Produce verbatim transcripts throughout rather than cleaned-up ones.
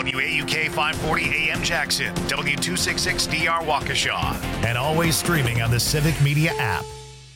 W A U K five forty A M Jackson, W two sixty-six D R Waukesha, and always streaming on the Civic Media app.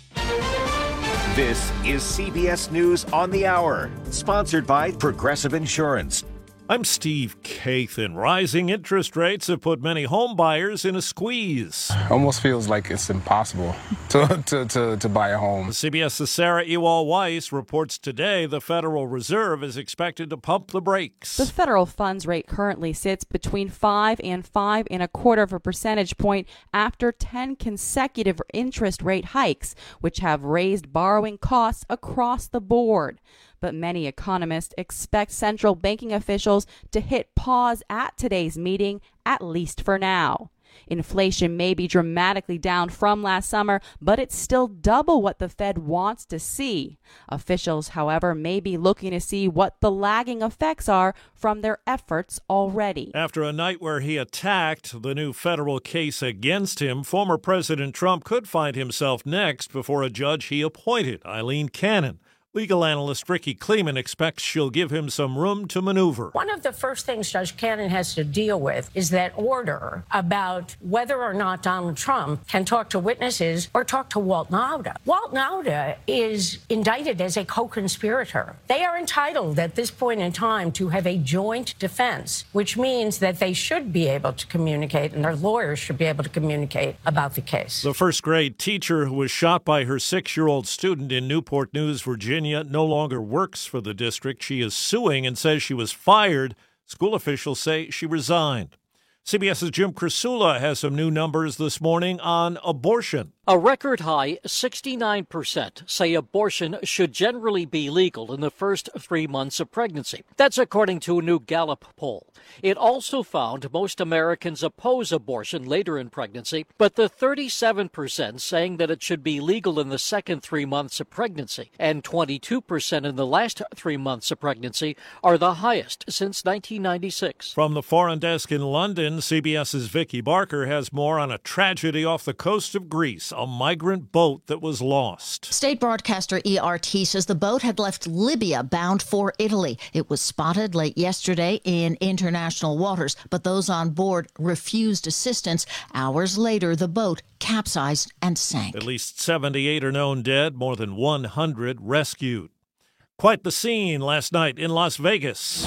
This is C B S News on the Hour, sponsored by Progressive Insurance. I'm Steve Kathan. Rising interest rates have put many home buyers in a squeeze. Almost feels like it's impossible to, to, to, to buy a home. CBS's Sarah Ewall-Weiss reports today the Federal Reserve is expected to pump the brakes. The federal funds rate currently sits between five and five and a quarter of a percentage point after ten consecutive interest rate hikes, which have raised borrowing costs across the board. But many economists expect central banking officials to hit pause at today's meeting, at least for now. Inflation may be dramatically down from last summer, but it's still double what the Fed wants to see. Officials, however, may be looking to see what the lagging effects are from their efforts already. After a night where he attacked the new federal case against him, former President Trump could find himself next before a judge he appointed, Eileen Cannon. Legal analyst Ricky Kleeman expects she'll give him some room to maneuver. One of the first things Judge Cannon has to deal with is that order about whether or not Donald Trump can talk to witnesses or talk to Walt Nauta. Walt Nauta is indicted as a co-conspirator. They are entitled at this point in time to have a joint defense, which means that they should be able to communicate and their lawyers should be able to communicate about the case. The first grade teacher who was shot by her six-year-old student in Newport News, Virginia, no longer works for the district. She is suing and says she was fired. School officials say she resigned. CBS's Jim Krasula has some new numbers this morning on abortion. A record high sixty-nine percent say abortion should generally be legal in the first three months of pregnancy. That's according to a new Gallup poll. It also found most Americans oppose abortion later in pregnancy, but the thirty-seven percent saying that it should be legal in the second three months of pregnancy and twenty-two percent in the last three months of pregnancy are the highest since nineteen ninety-six. From the foreign desk in London, CBS's Vicky Barker has more on a tragedy off the coast of Greece. A migrant boat that was lost. State broadcaster E R T says the boat had left Libya bound for Italy. It was spotted late yesterday in international waters, but those on board refused assistance. Hours later, the boat capsized and sank. At least seventy-eight are known dead, more than one hundred rescued. Quite the scene last night in Las Vegas.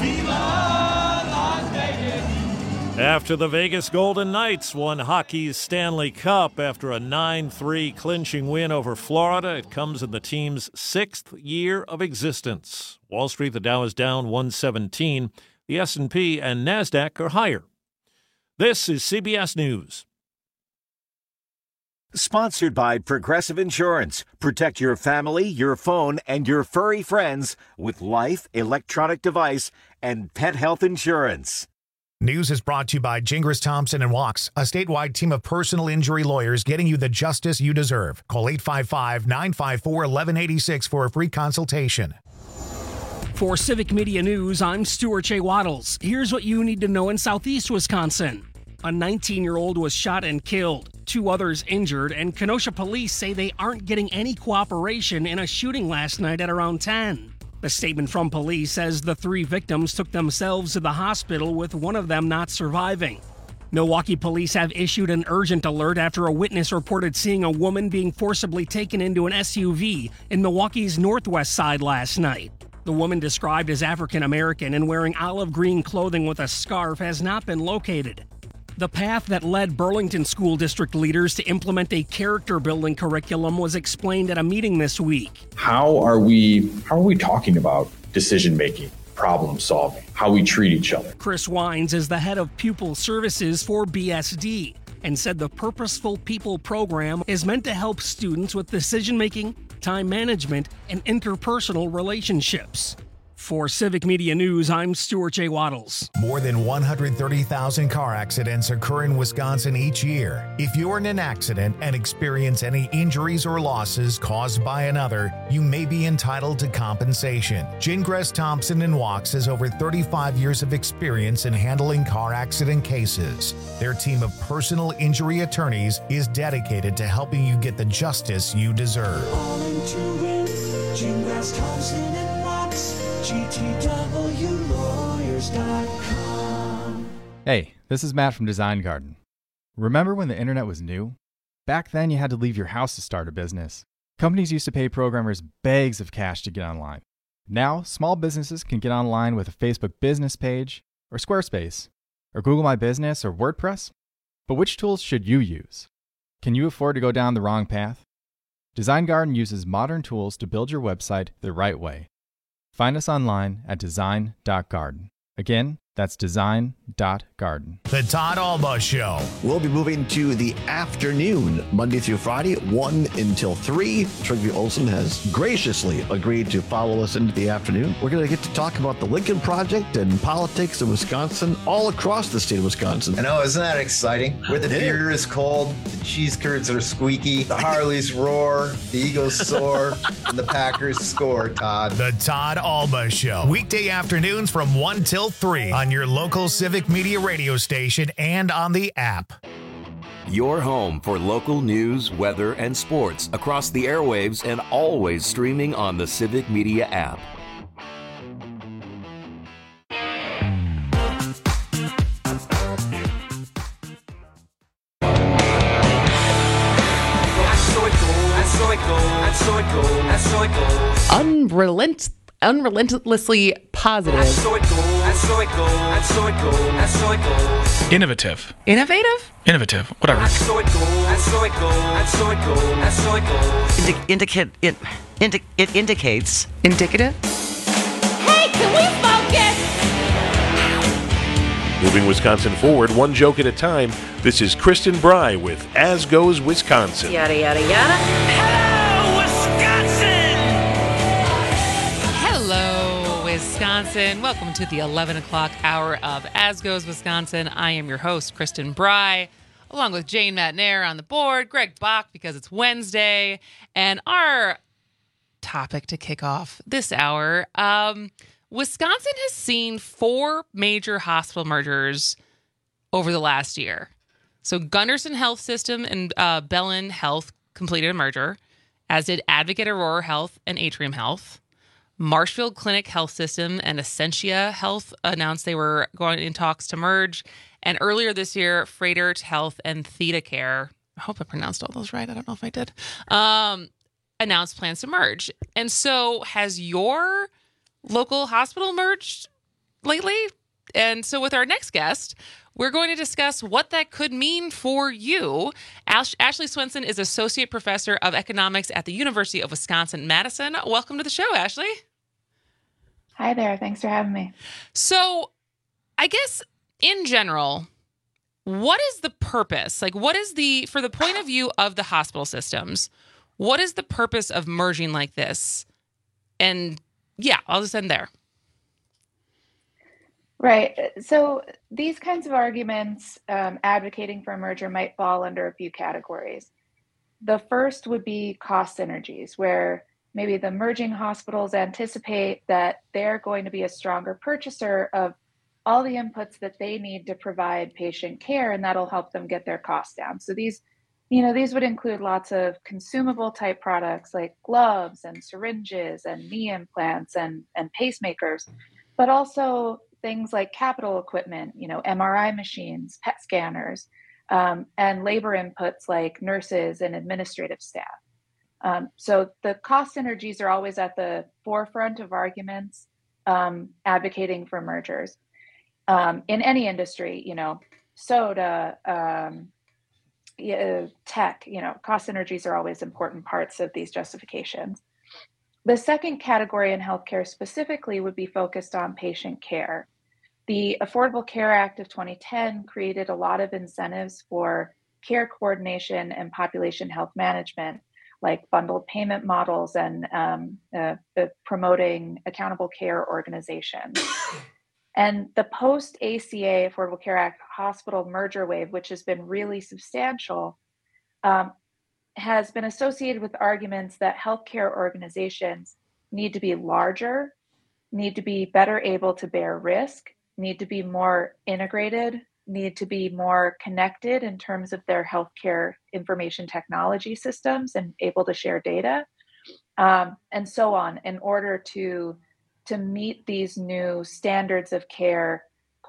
After the Vegas Golden Knights won hockey's Stanley Cup after a nine three clinching win over Florida, it comes in the team's sixth year of existence. Wall Street, the Dow is down one seventeen. The S and P and NASDAQ are higher. This is C B S News. Sponsored by Progressive Insurance. Protect your family, your phone, and your furry friends with life, electronic device, and pet health insurance. News is brought to you by Gingras Thompson and Wachs, a statewide team of personal injury lawyers getting you the justice you deserve. Call eight five five, nine five four, one one eight six for a free consultation. For Civic Media News, I'm Stuart J. Waddles. Here's what you need to know in southeast Wisconsin. A nineteen-year-old was shot and killed, two others injured, and Kenosha police say they aren't getting any cooperation in a shooting last night at around ten. The statement from police says the three victims took themselves to the hospital, with one of them not surviving. Milwaukee police have issued an urgent alert after a witness reported seeing a woman being forcibly taken into an S U V in Milwaukee's northwest side last night. The woman, described as African American and wearing olive green clothing with a scarf, has not been located. The path that led Burlington School District leaders to implement a character-building curriculum was explained at a meeting this week. How are we, how are we talking about decision-making, problem-solving, how we treat each other? Chris Wines is the head of pupil services for B S D and said the Purposeful People program is meant to help students with decision-making, time management, and interpersonal relationships. For Civic Media News, I'm Stuart J. Waddles. More than one hundred thirty thousand car accidents occur in Wisconsin each year. If you're in an accident and experience any injuries or losses caused by another, you may be entitled to compensation. Gingras Thompson and Wachs has over thirty-five years of experience in handling car accident cases. Their team of personal injury attorneys is dedicated to helping you get the justice you deserve. All into it, Gingras Thompson and Wachs. G T W lawyers dot com. Hey, this is Matt from Design Garden. Remember when the internet was new? Back then, you had to leave your house to start a business. Companies used to pay programmers bags of cash to get online. Now, small businesses can get online with a Facebook business page, or Squarespace, or Google My Business, or WordPress. But which tools should you use? Can you afford to go down the wrong path? Design Garden uses modern tools to build your website the right way. Find us online at design dot garden. Again, that's design dot garden. The Todd Alba Show. We'll be moving to the afternoon, Monday through Friday, one until three. Trygve Olsen has graciously agreed to follow us into the afternoon. We're going to get to talk about the Lincoln Project and politics in Wisconsin, all across the state of Wisconsin. I know, isn't that exciting? Where the beer is cold, the cheese curds are squeaky, the Harleys roar, the Eagles soar, and the Packers score, Todd. The Todd Alba Show. Weekday afternoons from one till three on your local Civic Media radio station and on the app. Your home for local news, weather, and sports across the airwaves and always streaming on the Civic Media app. Unrelent, unrelentlessly positive. Innovative. Innovative? Innovative. Whatever. Indi- indicate it, indi- it indicates. Indicative? Hey, can we focus? Moving Wisconsin forward, one joke at a time. This is Kristen Bry with As Goes Wisconsin. Yada, yada, yada. Hello, Wisconsin! Hello, Wisconsin. Welcome to the eleven o'clock hour of As Goes Wisconsin. I am your host, Kristen Bry, along with Jane Matnair on the board, Greg Bach because it's Wednesday, and our topic to kick off this hour. Um, Wisconsin has seen four major hospital mergers over the last year. So Gunderson Health System and uh, Bellin Health completed a merger, as did Advocate Aurora Health and Atrium Health. Marshfield Clinic Health System and Essentia Health announced they were going in talks to merge. And earlier this year, Freighter Health and Theta Care, I hope I pronounced all those right. I don't know if I did, um, announced plans to merge. And so has your local hospital merged lately? And so with our next guest, we're going to discuss what that could mean for you. Ash- Ashley Swenson is Associate Professor of Economics at the University of Wisconsin-Madison. Welcome to the show, Ashley. Hi there. Thanks for having me. So I guess in general, what is the purpose? Like, what is the, for the point of view of the hospital systems, what is the purpose of merging like this? And yeah, I'll just end there. Right. So these kinds of arguments um, advocating for a merger might fall under a few categories. The first would be cost synergies, where maybe the merging hospitals anticipate that they're going to be a stronger purchaser of all the inputs that they need to provide patient care, and that'll help them get their costs down. So these, you know, these would include lots of consumable type products like gloves and syringes and knee implants and, and pacemakers, but also things like capital equipment, you know, M R I machines, P E T scanners, um, and labor inputs like nurses and administrative staff. Um, so the cost synergies are always at the forefront of arguments um, advocating for mergers. Um, in any industry, you know, soda, um, yeah, tech, you know, cost synergies are always important parts of these justifications. The second category in healthcare specifically would be focused on patient care. The Affordable Care Act of twenty ten created a lot of incentives for care coordination and population health management, like bundled payment models and um, uh, uh, promoting accountable care organizations. And the post-A C A Affordable Care Act hospital merger wave, which has been really substantial, um, has been associated with arguments that healthcare organizations need to be larger, need to be better able to bear risk, need to be more integrated, need to be more connected in terms of their healthcare information technology systems and able to share data, um, and so on, in order to, to meet these new standards of care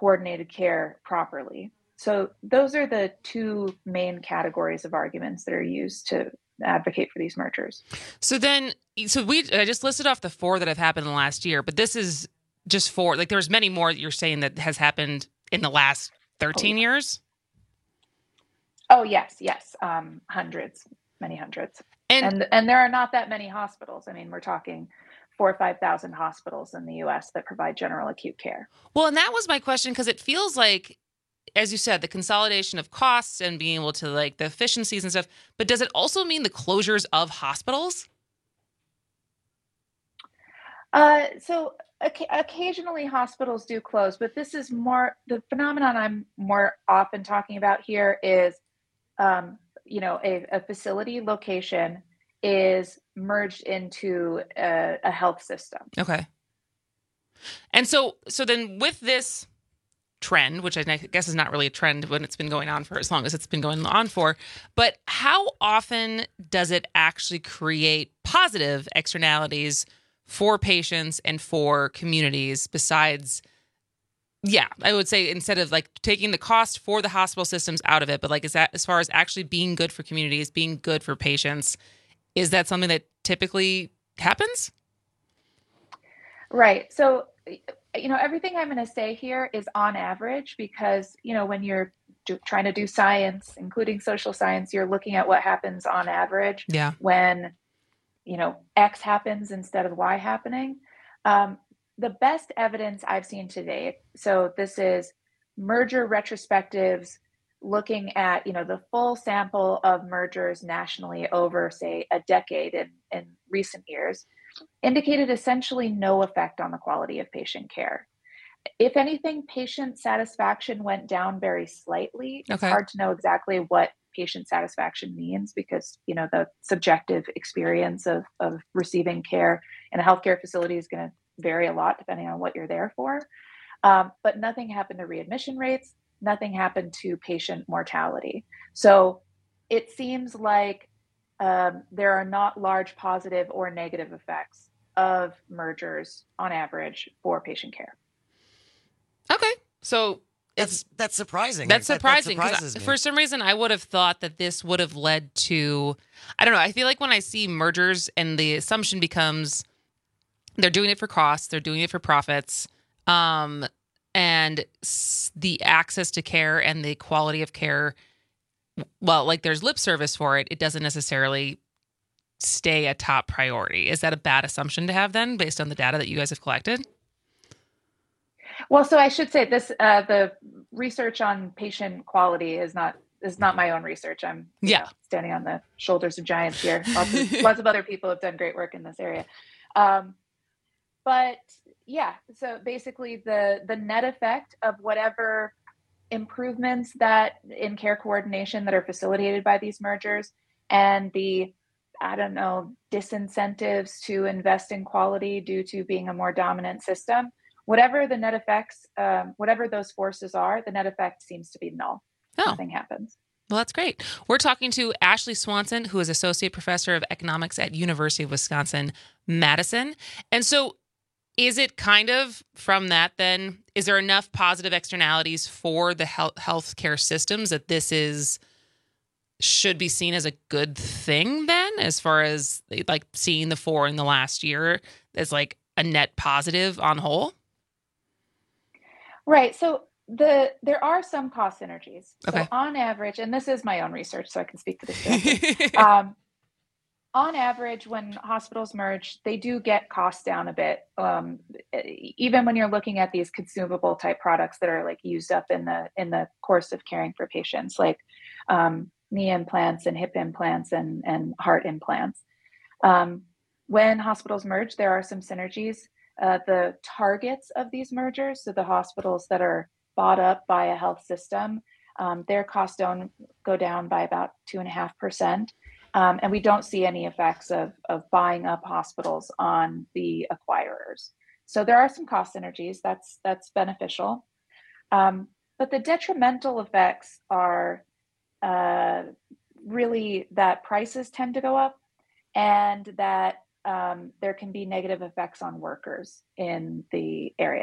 coordinated care properly. So those are the two main categories of arguments that are used to advocate for these mergers. So then, so we I just listed off the four that have happened in the last year, but this is just four. Like there's many more that you're saying that has happened in the last thirteen oh, yeah. years. Oh yes, yes, um, hundreds, many hundreds, and, and and there are not that many hospitals. I mean, we're talking four or five thousand hospitals in the U S that provide general acute care. Well, and that was my question, because it feels like, as you said, the consolidation of costs and being able to like the efficiencies and stuff. But does it also mean the closures of hospitals? Uh, so okay, occasionally hospitals do close, but this is more the phenomenon I'm more often talking about here is, um, you know, a, a facility location is merged into a, a health system. Okay. And so, so then with this trend, which I guess is not really a trend when it's been going on for as long as it's been going on for, but how often does it actually create positive externalities for patients and for communities besides, yeah, I would say instead of like taking the cost for the hospital systems out of it, but like, is that as far as actually being good for communities, being good for patients, is that something that typically happens? Right. So, you know, everything I'm going to say here is on average, because, you know, when you're do, trying to do science, including social science, you're looking at what happens on average. Yeah. When, you know, X happens instead of Y happening. Um, the best evidence I've seen to date, so this is merger retrospectives looking at, you know, the full sample of mergers nationally over, say, a decade in, in recent years, indicated essentially no effect on the quality of patient care. If anything, patient satisfaction went down very slightly. Okay. It's hard to know exactly what patient satisfaction means because, you know, the subjective experience of, of receiving care in a healthcare facility is going to vary a lot depending on what you're there for. Um, but nothing happened to readmission rates. Nothing happened to patient mortality. So it seems like um, there are not large positive or negative effects of mergers on average for patient care. Okay. So it's that's surprising. That's That- that surprising. 'cause surprises I- me. for some reason, I would have thought that this would have led to, I don't know. I feel like when I see mergers and the assumption becomes they're doing it for costs, they're doing it for profits, um, and s- the access to care and the quality of care, well, like there's lip service for it, it doesn't necessarily stay a top priority. Is that a bad assumption to have then, based on the data that you guys have collected? Well, so I should say this: uh, the research on patient quality is not is not my own research. I'm you Yeah. know, standing on the shoulders of giants here. Lots of, lots of other people have done great work in this area. Um, but yeah, so basically the the net effect of whatever improvements that in care coordination that are facilitated by these mergers and the, I don't know, disincentives to invest in quality due to being a more dominant system, whatever the net effects, um, whatever those forces are, the net effect seems to be null. Oh. Nothing happens. Well, that's great. We're talking to Ashley Swanson, who is Associate Professor of Economics at University of Wisconsin-Madison. And so is it kind of from that then, is there enough positive externalities for the health healthcare systems that this is should be seen as a good thing then, as far as like seeing the four in the last year as like a net positive on whole? Right. So the there are some cost synergies. So Okay. on average, and this is my own research, so I can speak to this directly. um, on average, when hospitals merge, they do get costs down a bit. Um, even when you're looking at these consumable type products that are like used up in the in the course of caring for patients, like um, knee implants and hip implants and and heart implants. Um, when hospitals merge, there are some synergies. Uh, the targets of these mergers, so the hospitals that are bought up by a health system, um, their costs don't go down by about two and a half percent. Um, and we don't see any effects of, of buying up hospitals on the acquirers. So there are some cost synergies. That's that's beneficial. Um, but the detrimental effects are uh, really that prices tend to go up and that um, there can be negative effects on workers in the area.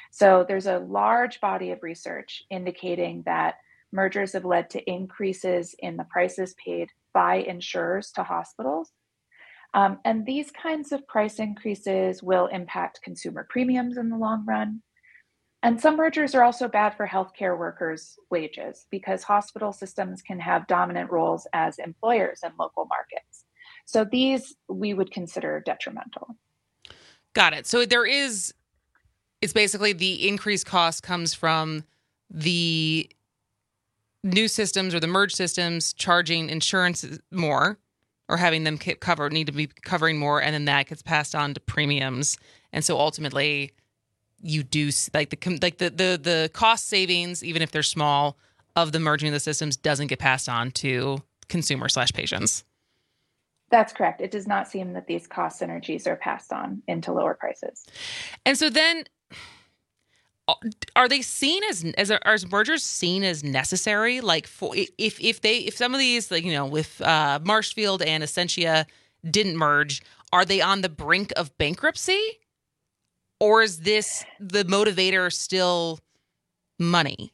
So there's a large body of research indicating that mergers have led to increases in the prices paid by insurers to hospitals. Um, and these kinds of price increases will impact consumer premiums in the long run. And some mergers are also bad for healthcare workers' wages because hospital systems can have dominant roles as employers in local markets. So these we would consider detrimental. Got it. So there is, it's basically the increased cost comes from the new systems or the merged systems charging insurance more or having them cover, need to be covering more, and then that gets passed on to premiums. And so ultimately, you do like the like the, the the cost savings, even if they're small, of the merging of the systems doesn't get passed on to consumer slash patients. That's correct. It does not seem that these cost synergies are passed on into lower prices. And so then, are they seen as as are mergers seen as necessary? Like, for if if they if some of these, like, you know, with uh, Marshfield and Essentia didn't merge, are they on the brink of bankruptcy? Or is this the motivator still money?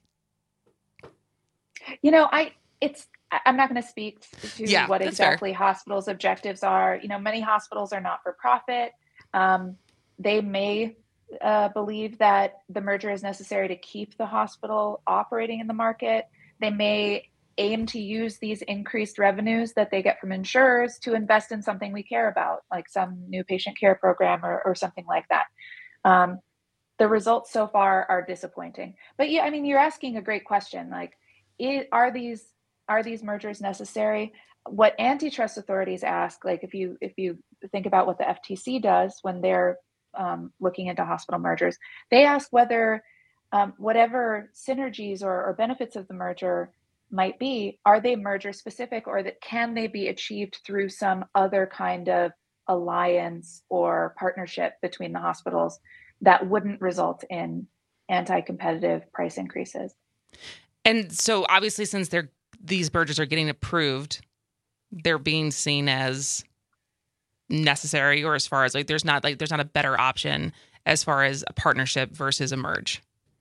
You know, I it's I'm not going to speak to yeah, what exactly fair. hospitals' objectives are. You know, many hospitals are not for profit. Um, they may uh, believe that the merger is necessary to keep the hospital operating in the market. They may aim to use these increased revenues that they get from insurers to invest in something we care about, like some new patient care program or, or something like that. Um, the results so far are disappointing. But yeah, I mean, you're asking a great question. Like, it, are these are these mergers necessary? What antitrust authorities ask, like if you if you think about what the F T C does when they're um, looking into hospital mergers, they ask whether um, whatever synergies or, or benefits of the merger might be, are they merger specific, or that can they be achieved through some other kind of alliance or partnership between the hospitals that wouldn't result in anti-competitive price increases. And so obviously, since they're these mergers are getting approved, they're being seen as necessary, or as far as like there's not like there's not a better option as far as a partnership versus a merge.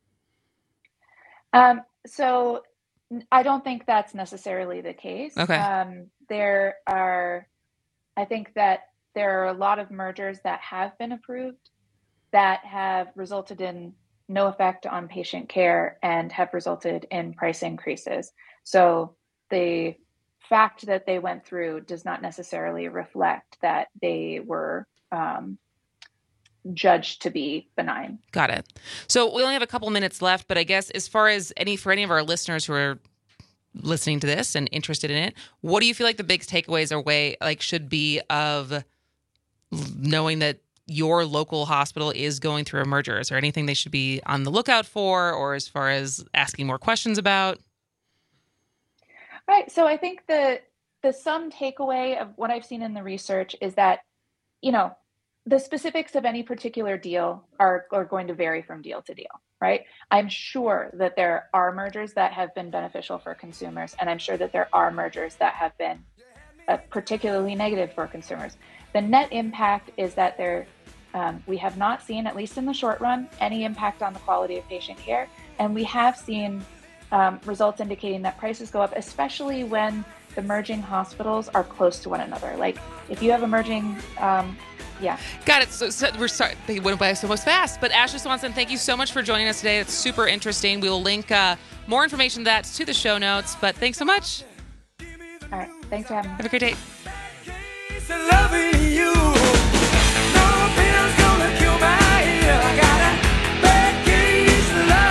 Um, so I don't think that's necessarily the case. Okay. Um, there are, I think that there are a lot of mergers that have been approved that have resulted in no effect on patient care and have resulted in price increases. So the fact that they went through does not necessarily reflect that they were um, judged to be benign. Got it. So we only have a couple minutes left, but I guess as far as any for any of our listeners who are listening to this and interested in it, what do you feel like the big takeaways or way like should be of knowing that your local hospital is going through a merger? Is there anything they should be on the lookout for, or as far as asking more questions about? Right. So I think the the sum takeaway of what I've seen in the research is that, you know, the specifics of any particular deal are, are going to vary from deal to deal, right? I'm sure that there are mergers that have been beneficial for consumers, and I'm sure that there are mergers that have been uh, particularly negative for consumers. The net impact is that there, um, we have not seen, at least in the short run, any impact on the quality of patient care. And we have seen um, results indicating that prices go up, especially when the merging hospitals are close to one another. Like if you have a merging, um, yeah. Got it. So, so we're sorry, they went by so much fast. But Ashley Swanson, thank you so much for joining us today. It's super interesting. We will link uh, more information to that to the show notes. But thanks so much. All right. Thanks for having me. Have a great day. Loving you. No pills gonna cure my ear. I got a bad case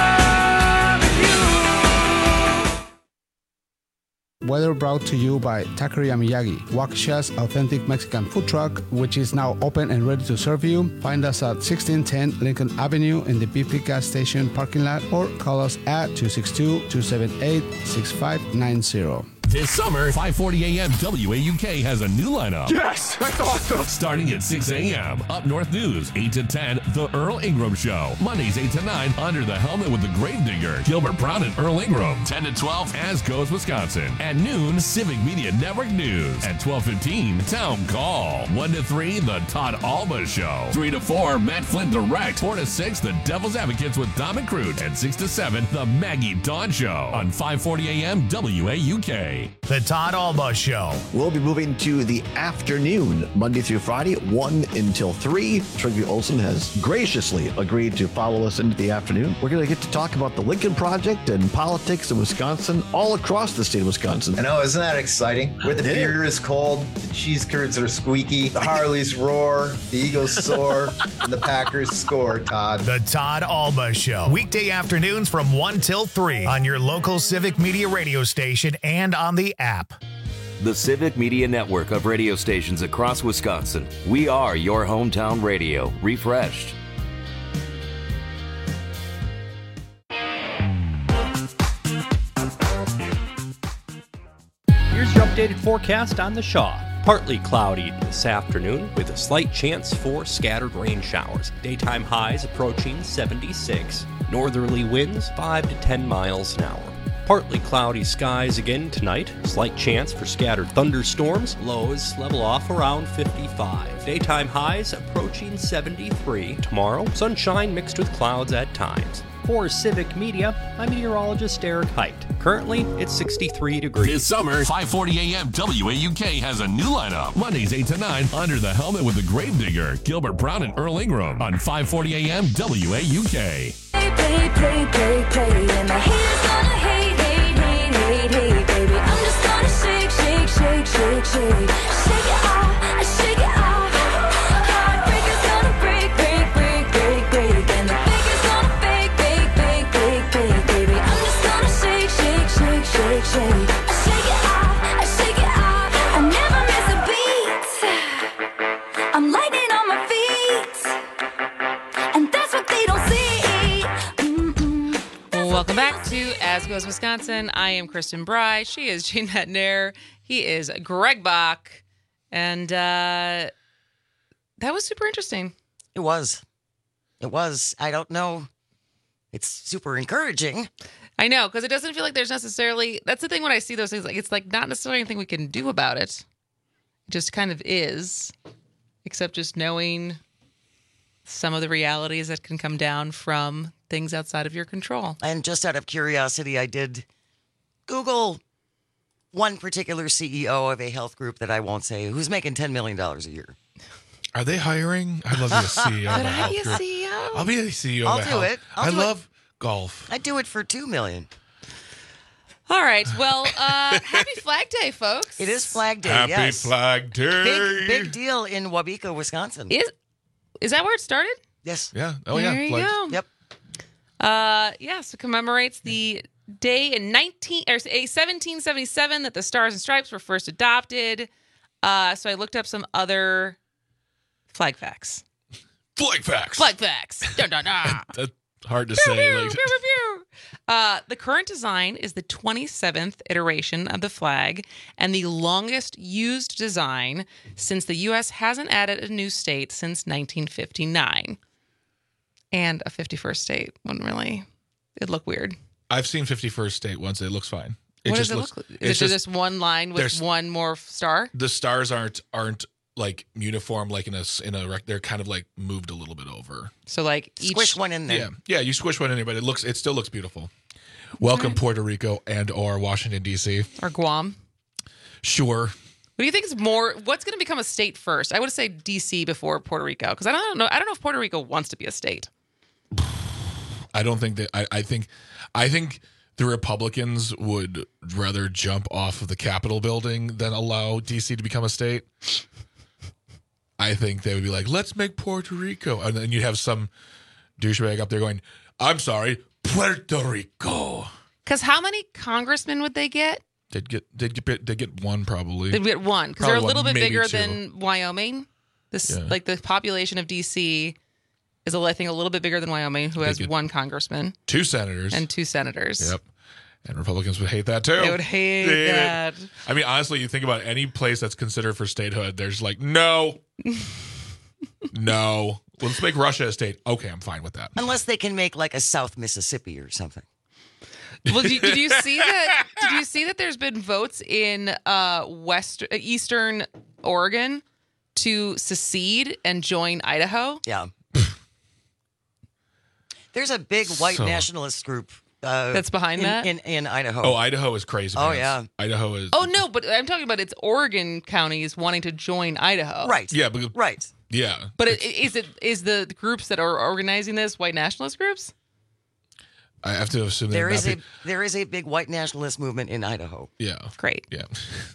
of loving you. Weather brought to you by Taqueria Miyagi, Waukesha's authentic Mexican food truck, which is now open and ready to serve you. Find us at sixteen ten Lincoln Avenue in the B P gas station parking lot, or call us at two six two, two seven eight, six five nine zero. This summer, five forty a.m. W A U K has a new lineup. Yes, that's awesome. Starting at six a.m. Up North News, eight to ten, The Earl Ingram Show. Mondays, eight to nine, Under the Helmet with the Gravedigger, Gilbert Brown and Earl Ingram. ten to twelve, As Goes Wisconsin. At noon, Civic Media Network News. At twelve fifteen, Town Call. one to three, The Todd Alba Show. three to four, Matt Flynn Direct. four to six, The Devil's Advocates with Dom and Crute. And six to seven, The Maggie Dawn Show. On five forty a.m. W A U K. The Todd Alba Show. We'll be moving to the afternoon, Monday through Friday, one until three. Trygve Olsen has graciously agreed to follow us into the afternoon. We're going to get to talk about the Lincoln Project and politics in Wisconsin, all across the state of Wisconsin. I know, isn't that exciting? Where the beer is cold, the cheese curds are squeaky, the Harleys roar, the Eagles soar, and the Packers score, Todd. The Todd Alba Show. Weekday afternoons from one till three on your local Civic Media radio station and on the app. The Civic Media Network of radio stations across Wisconsin. We are your hometown radio, refreshed. Here's your updated forecast on the Shaw. Partly cloudy this afternoon with a slight chance for scattered rain showers. Daytime highs approaching seventy-six. Northerly winds five to ten miles an hour. Partly cloudy skies again tonight. Slight chance for scattered thunderstorms. Lows level off around fifty-five. Daytime highs approaching seventy-three. Tomorrow, sunshine mixed with clouds at times. For Civic Media, I'm meteorologist Eric Height. Currently, it's sixty-three degrees. This summer, five forty a.m. W A U K has a new lineup. Mondays, eight to nine, Under the Helmet with the Gravedigger, Gilbert Brown and Earl Ingram. On five forty a.m. W A U K. Play, play, play, play, play, and my haters gonna hate, hate, hate, hate, hate, baby. I'm just gonna shake, shake, shake, shake, shake, shake it off, I shake it off. Heartbreaker's gonna break, break, break, break, break, and the faker's gonna fake, fake, fake, fake, fake, baby. I'm just gonna shake, shake, shake, shake, shake, I shake it off, I shake it off. I never miss a beat. I'm lightning on my feet, and that's what they don't see. Welcome back to As Goes Wisconsin. I am Kristen Bry. She is Jane Metnair. He is Greg Bach. And uh, that was super interesting. It was. It was. I don't know. It's super encouraging. I know, because it doesn't feel like there's necessarily... That's the thing when I see those things. Like it's like not necessarily anything we can do about it. It just kind of is. Except just knowing some of the realities that can come down from things outside of your control. And just out of curiosity, I did Google one particular C E O of a health group that I won't say, who's making ten million dollars a year. Are they hiring? I'd love to be a C E O of Could a I health be a group. C E O? I'll be a C E O I'll of a do health. it. I'll I do love it. golf. I'd do it for two million dollars. All right. Well, uh, happy Flag Day, folks. It is Flag Day, Happy yes. Flag Day. Big, big deal in Wabeeka, Wisconsin. Is is that where it started? Yes. Yeah. Oh, there yeah. you Flags. go. Yep. Uh, yeah, so commemorates the day in nineteen or seventeen seventy-seven that the Stars and Stripes were first adopted. Uh, so I looked up some other flag facts. Flag facts. Flag facts. Dun, dun, dun. That's hard to Pew, say. pew, like- pew, pew, pew. Uh, the current design is the twenty-seventh iteration of the flag and the longest used design since the U S hasn't added a new state since nineteen fifty-nine. And a fifty-first state wouldn't really, it'd look weird. I've seen fifty-first State once. It looks fine. It what just does it looks, look like? it's Is it just, just one line with there's- one more star? the stars aren't aren't like uniform like in a s- in a rec- they're kind of like moved a little bit over. So like each Squish one in there. Yeah, yeah. You squish one in there, but it looks it still looks beautiful. Welcome Puerto Rico and or Washington D C or Guam. Sure. What do you think is more? What's going to become a state first? I would say D C before Puerto Rico because I don't know. I don't know if Puerto Rico wants to be a state. I don't think that. I, I think, I think the Republicans would rather jump off of the Capitol building than allow D C to become a state. I think they would be like, "Let's make Puerto Rico," and then you'd have some douchebag up there going, "I'm sorry, Puerto Rico." Because how many congressmen would they get? They'd get, they'd get, they'd get one probably. They'd get one because they're a Probably little one, bit maybe bigger two. than Wyoming. This Yeah. like the population of D C is, I think, a little bit bigger than Wyoming, who has get- one congressman Two senators and two senators. Yep. And Republicans would hate that too. They would hate Hate that. it. I mean, honestly, you think about any place that's considered for statehood, there's like, no, no. Let's make Russia a state. Okay, I'm fine with that. Unless they can make like a South Mississippi or something. Well, did you, did you see that? Did you see that there's been votes in uh, west eastern Oregon to secede and join Idaho? Yeah. There's a big white So- nationalist group uh, That's behind in, that? In, in Idaho. Oh, Idaho is crazy. Oh, man. yeah. Idaho is. Oh no, but I'm talking about it's Oregon counties wanting to join Idaho. Right. Yeah, but Right. yeah. But it, is it is the groups that are organizing this white nationalist groups? I have to assume There that is a there is a big white nationalist movement in Idaho. Yeah. Great. Yeah.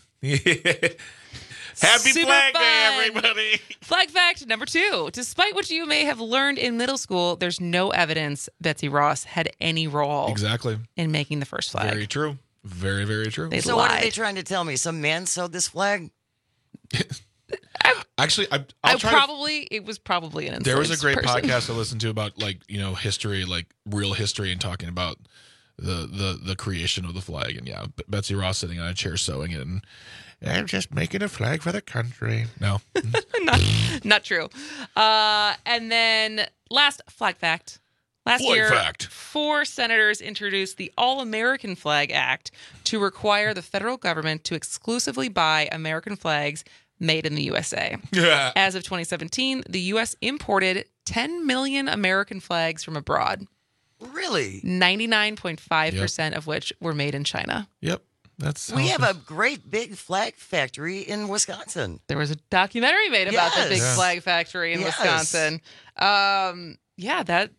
Happy Super Flag Day, fun. everybody. Flag fact number two. Despite what you may have learned in middle school, there's no evidence Betsy Ross had any role Exactly. in making the first flag. Very true. Very, very true. They So what are lied. they trying to tell me? Some man sewed this flag? Actually, I, I'll I try to- probably it was probably an There was a enslaved great person. podcast I listened to about like you know history, like real history, and talking about the the the creation of the flag. And yeah, B- Betsy Ross sitting on a chair sewing it, and I'm just making a flag for the country. No, not, not true. Uh, and then last flag fact. Last Flag year, fact. four senators introduced the All-American Flag Act to require the federal government to exclusively buy American flags made in the U S A. Yeah. As of twenty seventeen, the U S imported ten million American flags from abroad. Really? ninety-nine point five percent of which were made in China. Yep. That's We have a great big flag factory in Wisconsin. There was a documentary made about the Yes. big Yes. flag factory in Yes. Wisconsin. Um, yeah, that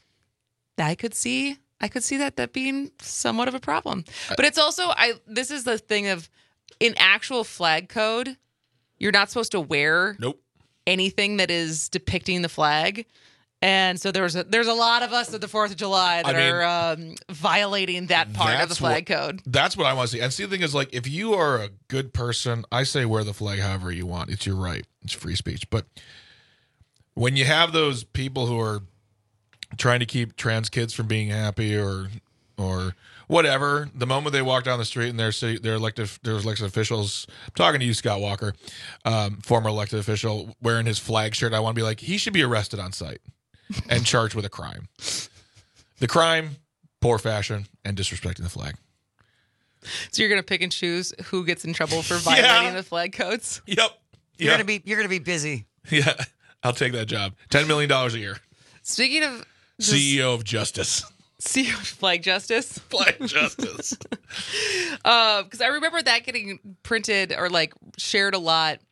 I could see. I could see that that being somewhat of a problem. But it's also I. This is the thing of in actual flag code, you're not supposed to wear nope. anything that is depicting the flag. And so there's a there's a lot of us at the Fourth of July that I mean, are um, violating that part of the That's flag what- code. That's what I want to see. And see, the thing is, like, if you are a good person, I say wear the flag however you want. It's your right. It's free speech. But when you have those people who are trying to keep trans kids from being happy or or whatever, the moment they walk down the street and their city, their elected their elected officials, I'm talking to you, Scott Walker, um, former elected official, wearing his flag shirt, I want to be like, he should be arrested on site and charged with a crime. The crime, poor fashion, and disrespecting the flag. So you're gonna pick and choose who gets in trouble for violating Yeah. the flag codes? Yep. You're Yeah. gonna be you're gonna be busy. Yeah, I'll take that job. Ten million dollars a year. Speaking of just- C E O of Justice. C E O of Flag Justice. Flag Justice. Because I remember that getting printed or like shared a lot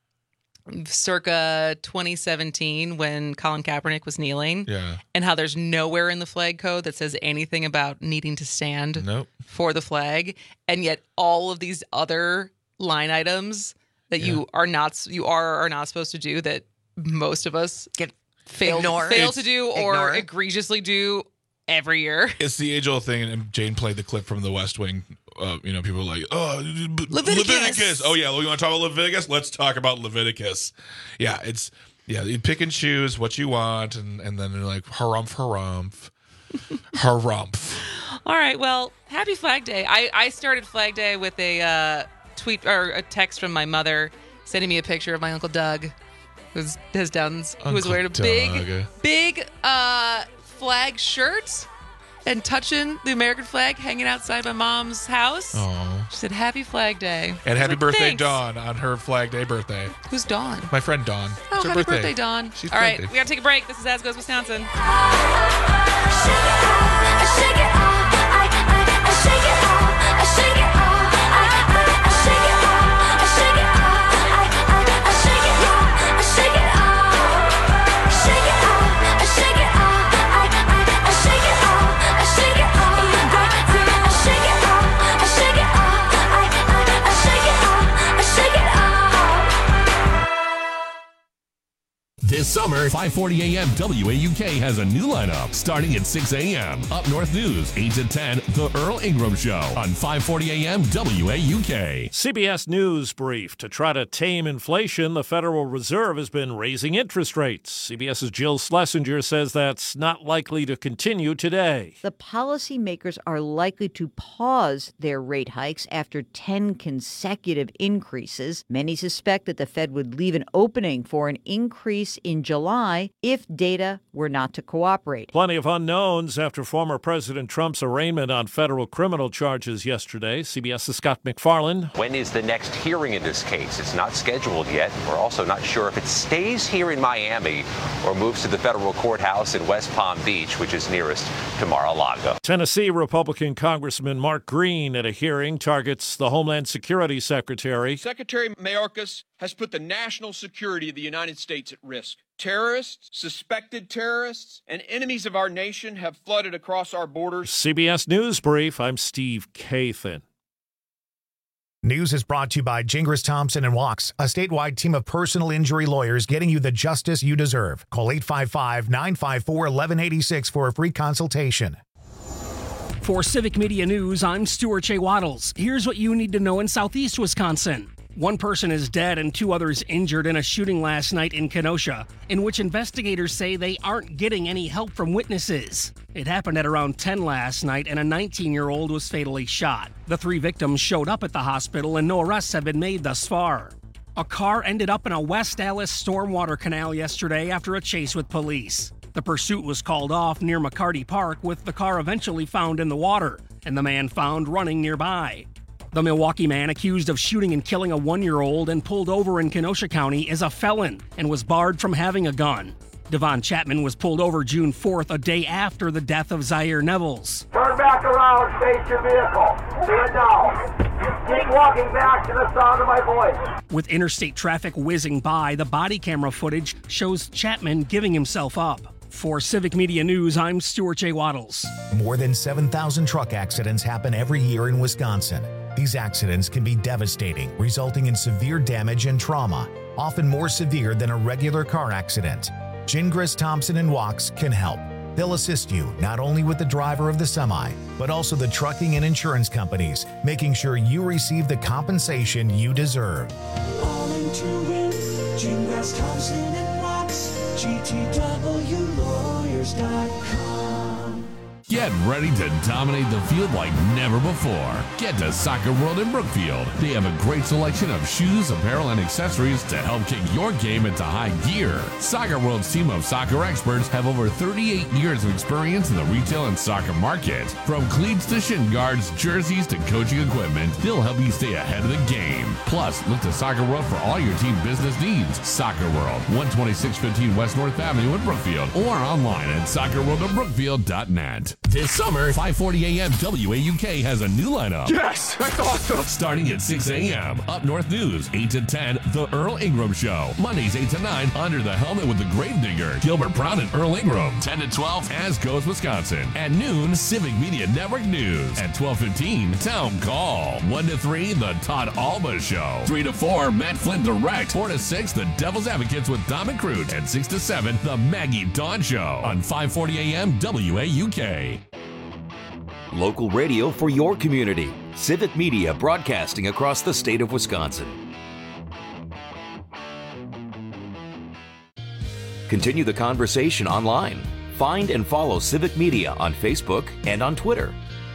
circa twenty seventeen when Colin Kaepernick was kneeling. Yeah. And how there's nowhere in the flag code that says anything about needing to stand Nope. for the flag. And yet all of these other line items that you are not you are or are not supposed to do that most of us get fail, Ignore. fail It's- to do or ignore. egregiously do every year. It's the age-old thing, and Jane played the clip from The West Wing. Uh, you know, people are like, oh, Leviticus. Leviticus. Oh, yeah, we want to talk about Leviticus? Let's talk about Leviticus. Yeah, it's, yeah, you pick and choose what you want, and, and then they're like, harumph, harumph, harumph. All right. Well, happy Flag Day. I, I started Flag Day with a uh, tweet or a text from my mother sending me a picture of my Uncle Doug, who's has Downs, who was Uncle wearing a Doug. big, big uh, flag shirt and touching the American flag hanging outside my mom's house. Oh. She said, happy Flag Day. And I happy was like, birthday, "Thanks." Dawn, on her Flag Day birthday. Who's Dawn? My friend Dawn. Oh, It's her happy birthday, Dawn. She's All right, Flag Day. we got to take a break. This is As Goes Wisconsin. This This summer, five forty a.m. W A U K has a new lineup starting at six a.m. Up North News, eight to ten, The Earl Ingram Show on five forty a.m. W A U K. C B S News brief. To try to tame inflation, the Federal Reserve has been raising interest rates. CBS's Jill Schlesinger says that's not likely to continue today. The policymakers are likely to pause their rate hikes after ten consecutive increases. Many suspect that the Fed would leave an opening for an increase in July if data were not to cooperate. Plenty of unknowns after former President Trump's arraignment on federal criminal charges yesterday. CBS's Scott McFarland. When is the next hearing in this case? It's not scheduled yet. We're also not sure if it stays here in Miami or moves to the federal courthouse in West Palm Beach, which is nearest to Mar-a-Lago. Tennessee Republican Congressman Mark Green at a hearing targets the Homeland Security Secretary. Secretary Mayorkas has put the national security of the United States at risk. Terrorists, suspected terrorists, and enemies of our nation have flooded across our borders. C B S News Brief, I'm Steve Kathan. News is brought to you by Gingras Thompson and Walks, a statewide team of personal injury lawyers getting you the justice you deserve. Call eight five five, nine five four, one one eight six for a free consultation. For Civic Media News, I'm Stuart J. Waddles. Here's what you need to know in southeast Wisconsin. One person is dead and two others injured in a shooting last night in Kenosha, in which investigators say they aren't getting any help from witnesses. It happened at around ten last night, and a nineteen-year-old was fatally shot. The three victims showed up at the hospital, and no arrests have been made thus far. A car ended up in a West Allis stormwater canal yesterday after a chase with police. The pursuit was called off near McCarty Park, with the car eventually found in the water, and the man found running nearby. The Milwaukee man accused of shooting and killing a one-year-old and pulled over in Kenosha County is a felon and was barred from having a gun. Devon Chapman was pulled over June fourth, a day after the death of Zaire Nevels. Turn back around, face your vehicle. Stand down. Keep walking back to the sound of my voice. With interstate traffic whizzing by, the body camera footage shows Chapman giving himself up. For Civic Media News, I'm Stuart J. Waddles. More than seven thousand truck accidents happen every year in Wisconsin. These accidents can be devastating, resulting in severe damage and trauma, often more severe than a regular car accident. Gingras Thompson and Walks can help. They'll assist you not only with the driver of the semi, but also the trucking and insurance companies, making sure you receive the compensation you deserve. All in to win. Gingras Thompson and Walks. G T W lawyers dot com. Get ready to dominate the field like never before. Get to Soccer World in Brookfield. They have a great selection of shoes, apparel, and accessories to help kick your game into high gear. Soccer World's team of soccer experts have over thirty-eight years of experience in the retail and soccer market. From cleats to shin guards, jerseys to coaching equipment, they'll help you stay ahead of the game. Plus, look to Soccer World for all your team business needs. Soccer World, one twenty-six fifteen West North Avenue in Brookfield, or online at soccer world of brookfield dot net. This summer, five forty a.m. W A U K has a new lineup. Yes, that's awesome. Starting at six a.m. Up North News, eight to ten, The Earl Ingram Show. Mondays, eight to nine, Under the Helmet with the Gravedigger, Gilbert Brown and Earl Ingram. ten to twelve, As Goes Wisconsin. At noon, Civic Media Network News. At twelve fifteen, Town Call. one to three, The Todd Alba Show. three to four, Matt Flynn Direct. four to six, The Devil's Advocates with Dom and Crute. And six to seven, The Maggie Dawn Show. On five forty a.m. W A U K. Local radio for your community. Civic Media broadcasting across the state of Wisconsin. Continue the conversation online. Find and follow Civic Media on Facebook and on Twitter.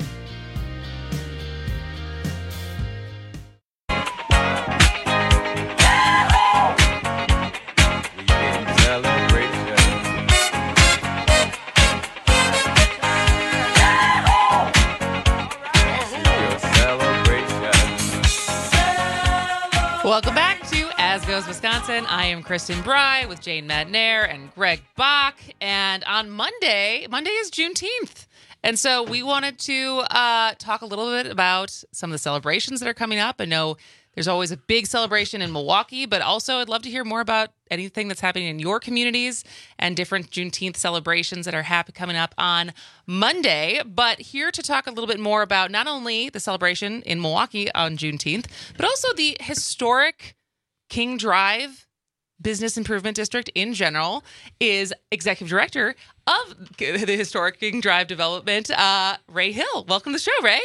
Welcome back to As Goes Wisconsin. I am Kristen Bry with Jane Madnair and Greg Bach. And on Monday, Monday is Juneteenth. And so we wanted to uh, talk a little bit about some of the celebrations that are coming up. I know there's always a big celebration in Milwaukee, but also I'd love to hear more about anything that's happening in your communities and different Juneteenth celebrations that are happy coming up on Monday. But here to talk a little bit more about not only the celebration in Milwaukee on Juneteenth, but also the historic King Drive Business Improvement District in general, is Executive Director of the Historic King Drive Development, uh, Ray Hill. Welcome to the show, Ray.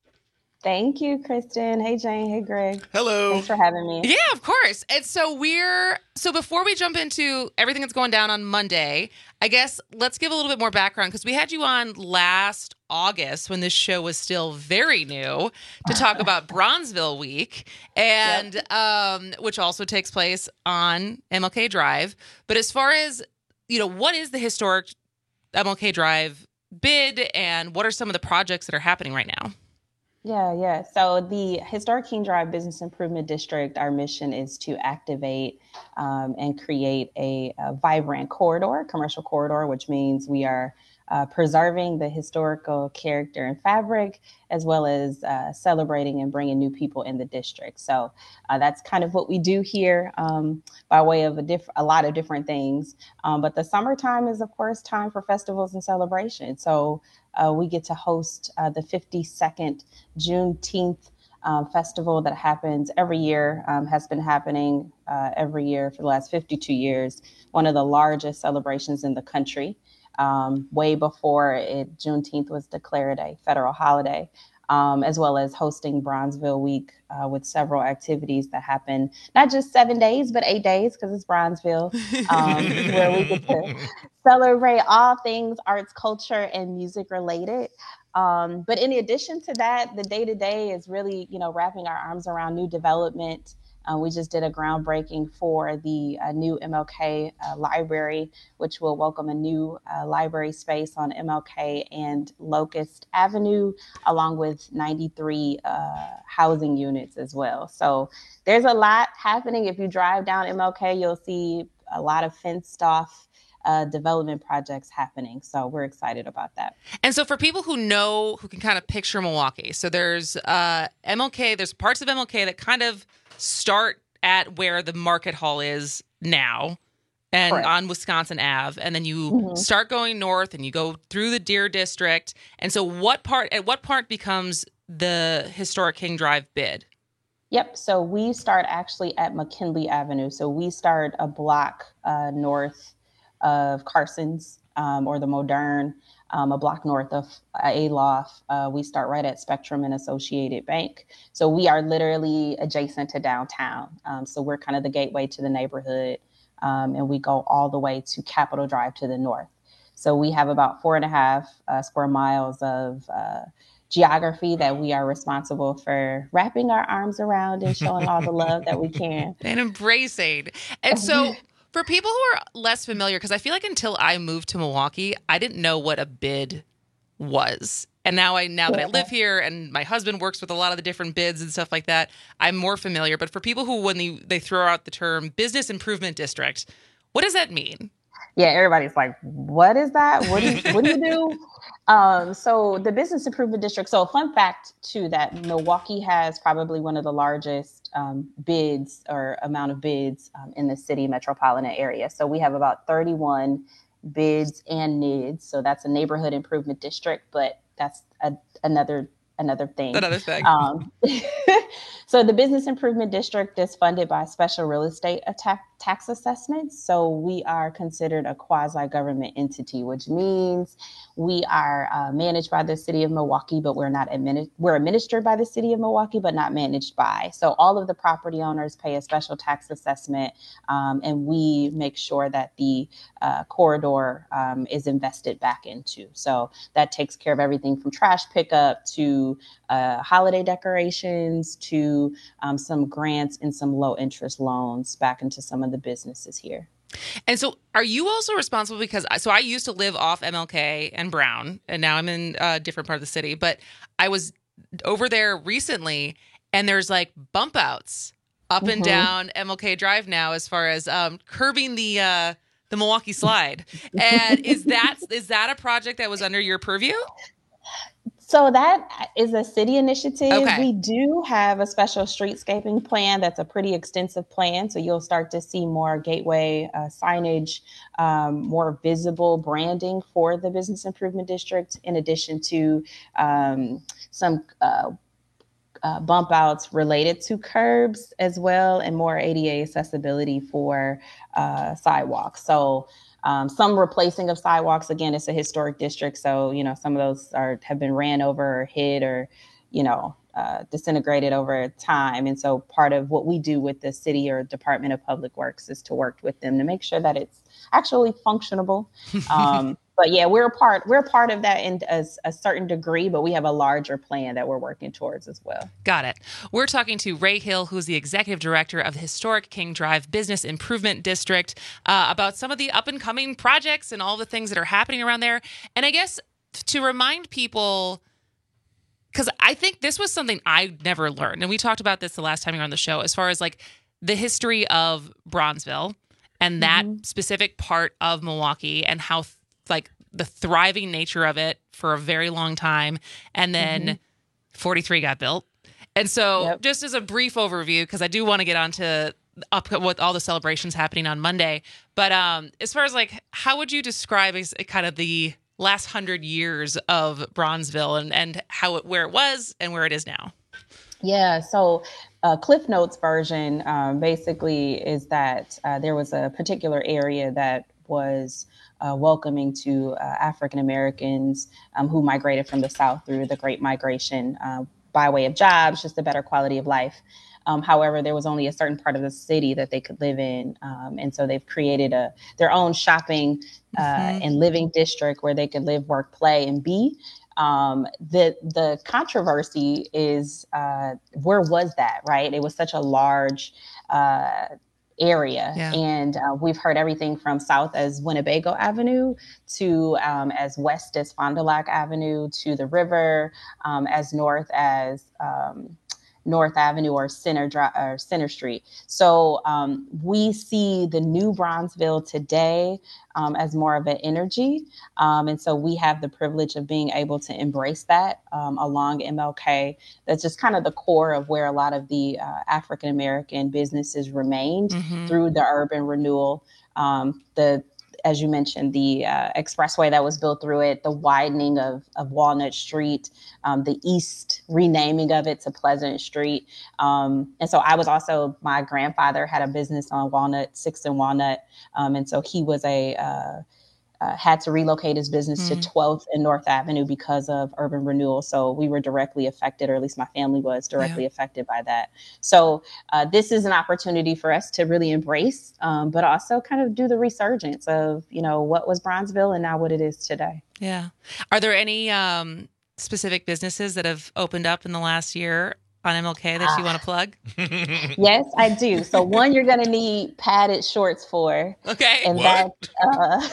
Thank you, Kristen. Hey, Jane. Hey, Greg. Hello. Thanks for having me. Yeah, of course. And so we're so before we jump into everything that's going down on Monday, I guess let's give a little bit more background because we had you on last August when this show was still very new to talk about Bronzeville Week, and yep. um, which also takes place on M L K Drive. But as far as you know, what is the historic M L K Drive bid, and what are some of the projects that are happening right now? Yeah, yeah. So the Historic King Drive Business Improvement District, our mission is to activate um, and create a, a vibrant corridor, commercial corridor, which means we are uh, preserving the historical character and fabric, as well as uh, celebrating and bringing new people in the district. So uh, that's kind of what we do here um, by way of a, diff- a lot of different things. Um, but the summertime is, of course, time for festivals and celebrations. So Uh, we get to host uh, the fifty-second Juneteenth um, festival that happens every year, um, has been happening uh, every year for the last fifty-two years, one of the largest celebrations in the country, um, way before it, Juneteenth was declared a federal holiday, um, as well as hosting Bronzeville Week uh, with several activities that happen, not just seven days, but eight days, because it's Bronzeville, um, where we get to celebrate all things arts, culture, and music related. Um, but in addition to that, the day-to-day is really, you know, wrapping our arms around new development. Uh, we just did a groundbreaking for the uh, new M L K uh, library, which will welcome a new uh, library space on M L K and Locust Avenue, along with ninety-three uh, housing units as well. So there's a lot happening. If you drive down M L K, you'll see a lot of fenced off Uh, development projects happening. So we're excited about that. And so for people who know, who can kind of picture Milwaukee, so there's uh, M L K, there's parts of M L K that kind of start at where the market hall is now and Correct. on Wisconsin Avenue. And then you Mhm. start going north and you go through the Deer District. And so what part, at what part becomes the Historic King Drive bid? Yep. So we start actually at McKinley Avenue. So we start a block uh, north of Carson's um, or the Modern, um, a block north of Aloft. Uh, we start right at Spectrum and Associated Bank. So we are literally adjacent to downtown. Um, so we're kind of the gateway to the neighborhood. Um, and we go all the way to Capitol Drive to the north. So we have about four and a half uh, square miles of uh, geography that we are responsible for wrapping our arms around and showing all the love that we can. And embracing. And so for people who are less familiar, because I feel like until I moved to Milwaukee, I didn't know what a bid was. And now I now that I live here and my husband works with a lot of the different bids and stuff like that, I'm more familiar. But for people who, when they, they throw out the term Business Improvement District, what does that mean? Yeah, everybody's like, what is that? What do you, what do, you do? Um, so the Business Improvement District, so a fun fact too, that Milwaukee has probably one of the largest um, bids or amount of bids um, in the city metropolitan area. So we have about thirty-one bids and N I Ds. So that's a neighborhood improvement district, but that's a, another another thing. Another thing. Um, so the Business Improvement District is funded by special real estate attack, tax assessments. So we are considered a quasi-government entity, which means we are uh, managed by the city of Milwaukee, but we're not admin- we're administered by the city of Milwaukee, but not managed by. So all of the property owners pay a special tax assessment, um, and we make sure that the uh, corridor um, is invested back into. So that takes care of everything from trash pickup to uh, holiday decorations to um, some grants and some low interest loans back into some of the businesses here. And so are you also responsible because, so I used to live off M L K and Brown, and now I'm in a different part of the city, but I was over there recently and there's like bump outs up and Mhm. down M L K Drive now as far as um, curbing the, uh, the Milwaukee slide. And is that, is that a project that was under your purview? So that is a city initiative. Okay. We do have a special streetscaping plan that's a pretty extensive plan. So you'll start to see more gateway uh, signage, um, more visible branding for the Business Improvement District, in addition to um, some uh, uh, bump outs related to curbs as well, and more A D A accessibility for uh, sidewalks. So um, some replacing of sidewalks. Again, it's a historic district, so you know some of those are have been ran over or hit or you know uh, disintegrated over time. And so part of what we do with the city or Department of Public Works is to work with them to make sure that it's actually functionable. Um, But yeah, we're a part, we're a part of that in a, a certain degree, but we have a larger plan that we're working towards as well. Got it. We're talking to Ray Hill, who's the executive director of the historic King Drive Business Improvement District, uh, about some of the up and coming projects and all the things that are happening around there. And I guess to remind people, because I think this was something I never learned, and we talked about this the last time you were on the show, as far as like the history of Bronzeville and that mm-hmm. specific part of Milwaukee and how like the thriving nature of it for a very long time. And then mm-hmm. forty-three got built. And so yep. just as a brief overview, because I do want to get onto up with all the celebrations happening on Monday. But um, as far as like, how would you describe as kind of the last hundred years of Bronzeville and, and how it, where it was and where it is now? Yeah. So uh, Cliff Notes version um, basically is that uh, there was a particular area that was Uh, welcoming to uh, African Americans um, who migrated from the South through the Great Migration uh, by way of jobs, just a better quality of life. Um, however, there was only a certain part of the city that they could live in. Um, and so they've created a their own shopping uh, mm-hmm. and living district where they could live, work, play, and be. Um, the the controversy is uh, where was that, right? It was such a large uh area. Yeah. And uh, we've heard everything from south as Winnebago Avenue to um, as west as Fond du Lac Avenue to the river, um, as north as um, North Avenue or Center Dri- or Center Street. So um, we see the new Bronzeville today um, as more of an energy. Um, and so we have the privilege of being able to embrace that um, along M L K. That's just kind of the core of where a lot of the uh, African-American businesses remained mm-hmm. through the urban renewal. Um, the as you mentioned, the uh, expressway that was built through it, the widening of, of Walnut Street, um, the east renaming of it to Pleasant Street. Um, and so I was also, my grandfather had a business on Walnut, sixth and Walnut. Um, and so he was a, uh, uh, had to relocate his business mm-hmm. to twelfth and North Avenue because of urban renewal. So we were directly affected, or at least my family was directly yeah. affected by that. So uh, this is an opportunity for us to really embrace, um, but also kind of do the resurgence of, you know, what was Bronzeville and now what it is today. Yeah. Are there any um, specific businesses that have opened up in the last year on M L K that you want to plug? Yes, I do. So one, you're going to need padded shorts for. Okay. And what? that, uh,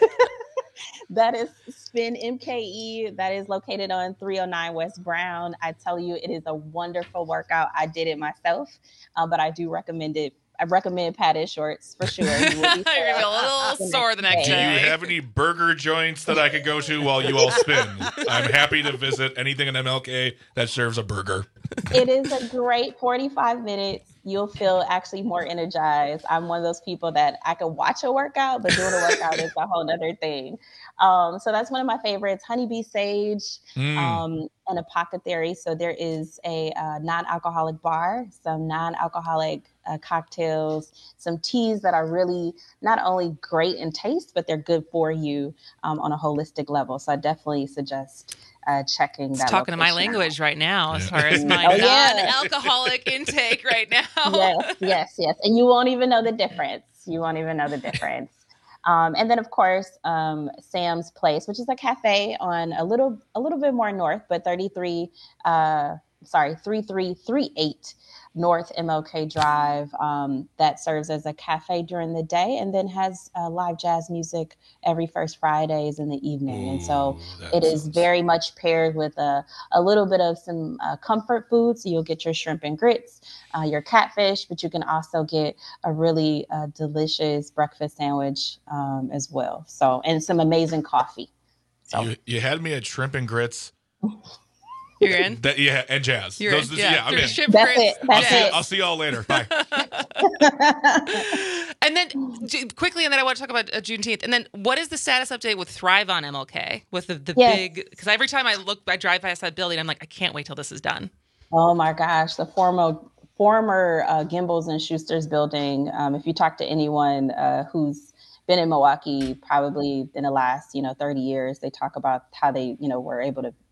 that is Spin M K E. That is located on three oh nine West Brown. I tell you, it is a wonderful workout. I did it myself, uh, but I do recommend it. I recommend padded shorts for sure. You will be You're gonna be a little sore the next day. day. Do you have any burger joints that I could go to while you all spin? I'm happy to visit anything in M L K that serves a burger. It is a great forty-five minutes. You'll feel actually more energized. I'm one of those people that I can watch a workout, but doing a workout is a whole other thing. Um, so that's one of my favorites, Honeybee Sage mm. um, and Apothecary. So there is a uh, non-alcoholic bar, some non-alcoholic uh, cocktails, some teas that are really not only great in taste, but they're good for you um, on a holistic level. So I definitely suggest uh, checking that. It's talking to my language right now as far as my oh, yeah. non-alcoholic intake right now. Yes, yes, yes. And you won't even know the difference. You won't even know the difference. Um, and then, of course, um, Sam's Place, which is a cafe on a little a little bit more north, but thirty-three, uh, sorry, three three three eight North M L K Drive, um, that serves as a cafe during the day and then has uh, live jazz music every first Fridays in the evening. Ooh, and so it is very much paired with a, a little bit of some uh, comfort food. So you'll get your shrimp and grits, uh, your catfish, but you can also get a really uh, delicious breakfast sandwich um, as well. So, and some amazing coffee. So you, you had me at shrimp and grits. You're in? That, yeah, and jazz. You're Those, in. yeah, Yeah, I'm in. That's it. That's I'll, see, it. I'll see y'all later. Bye. And then j- quickly, and then I want to talk about uh, Juneteenth. And then what is the status update with Thrive on M L K? With the, the Yes. big, because every time I look, I drive past that building, I'm like, I can't wait till this is done. Oh my gosh, the former former uh, Gimbels and Schuster's building. Um, if you talk to anyone uh, who's been in Milwaukee, probably in the last you know thirty years, they talk about how they you know were able to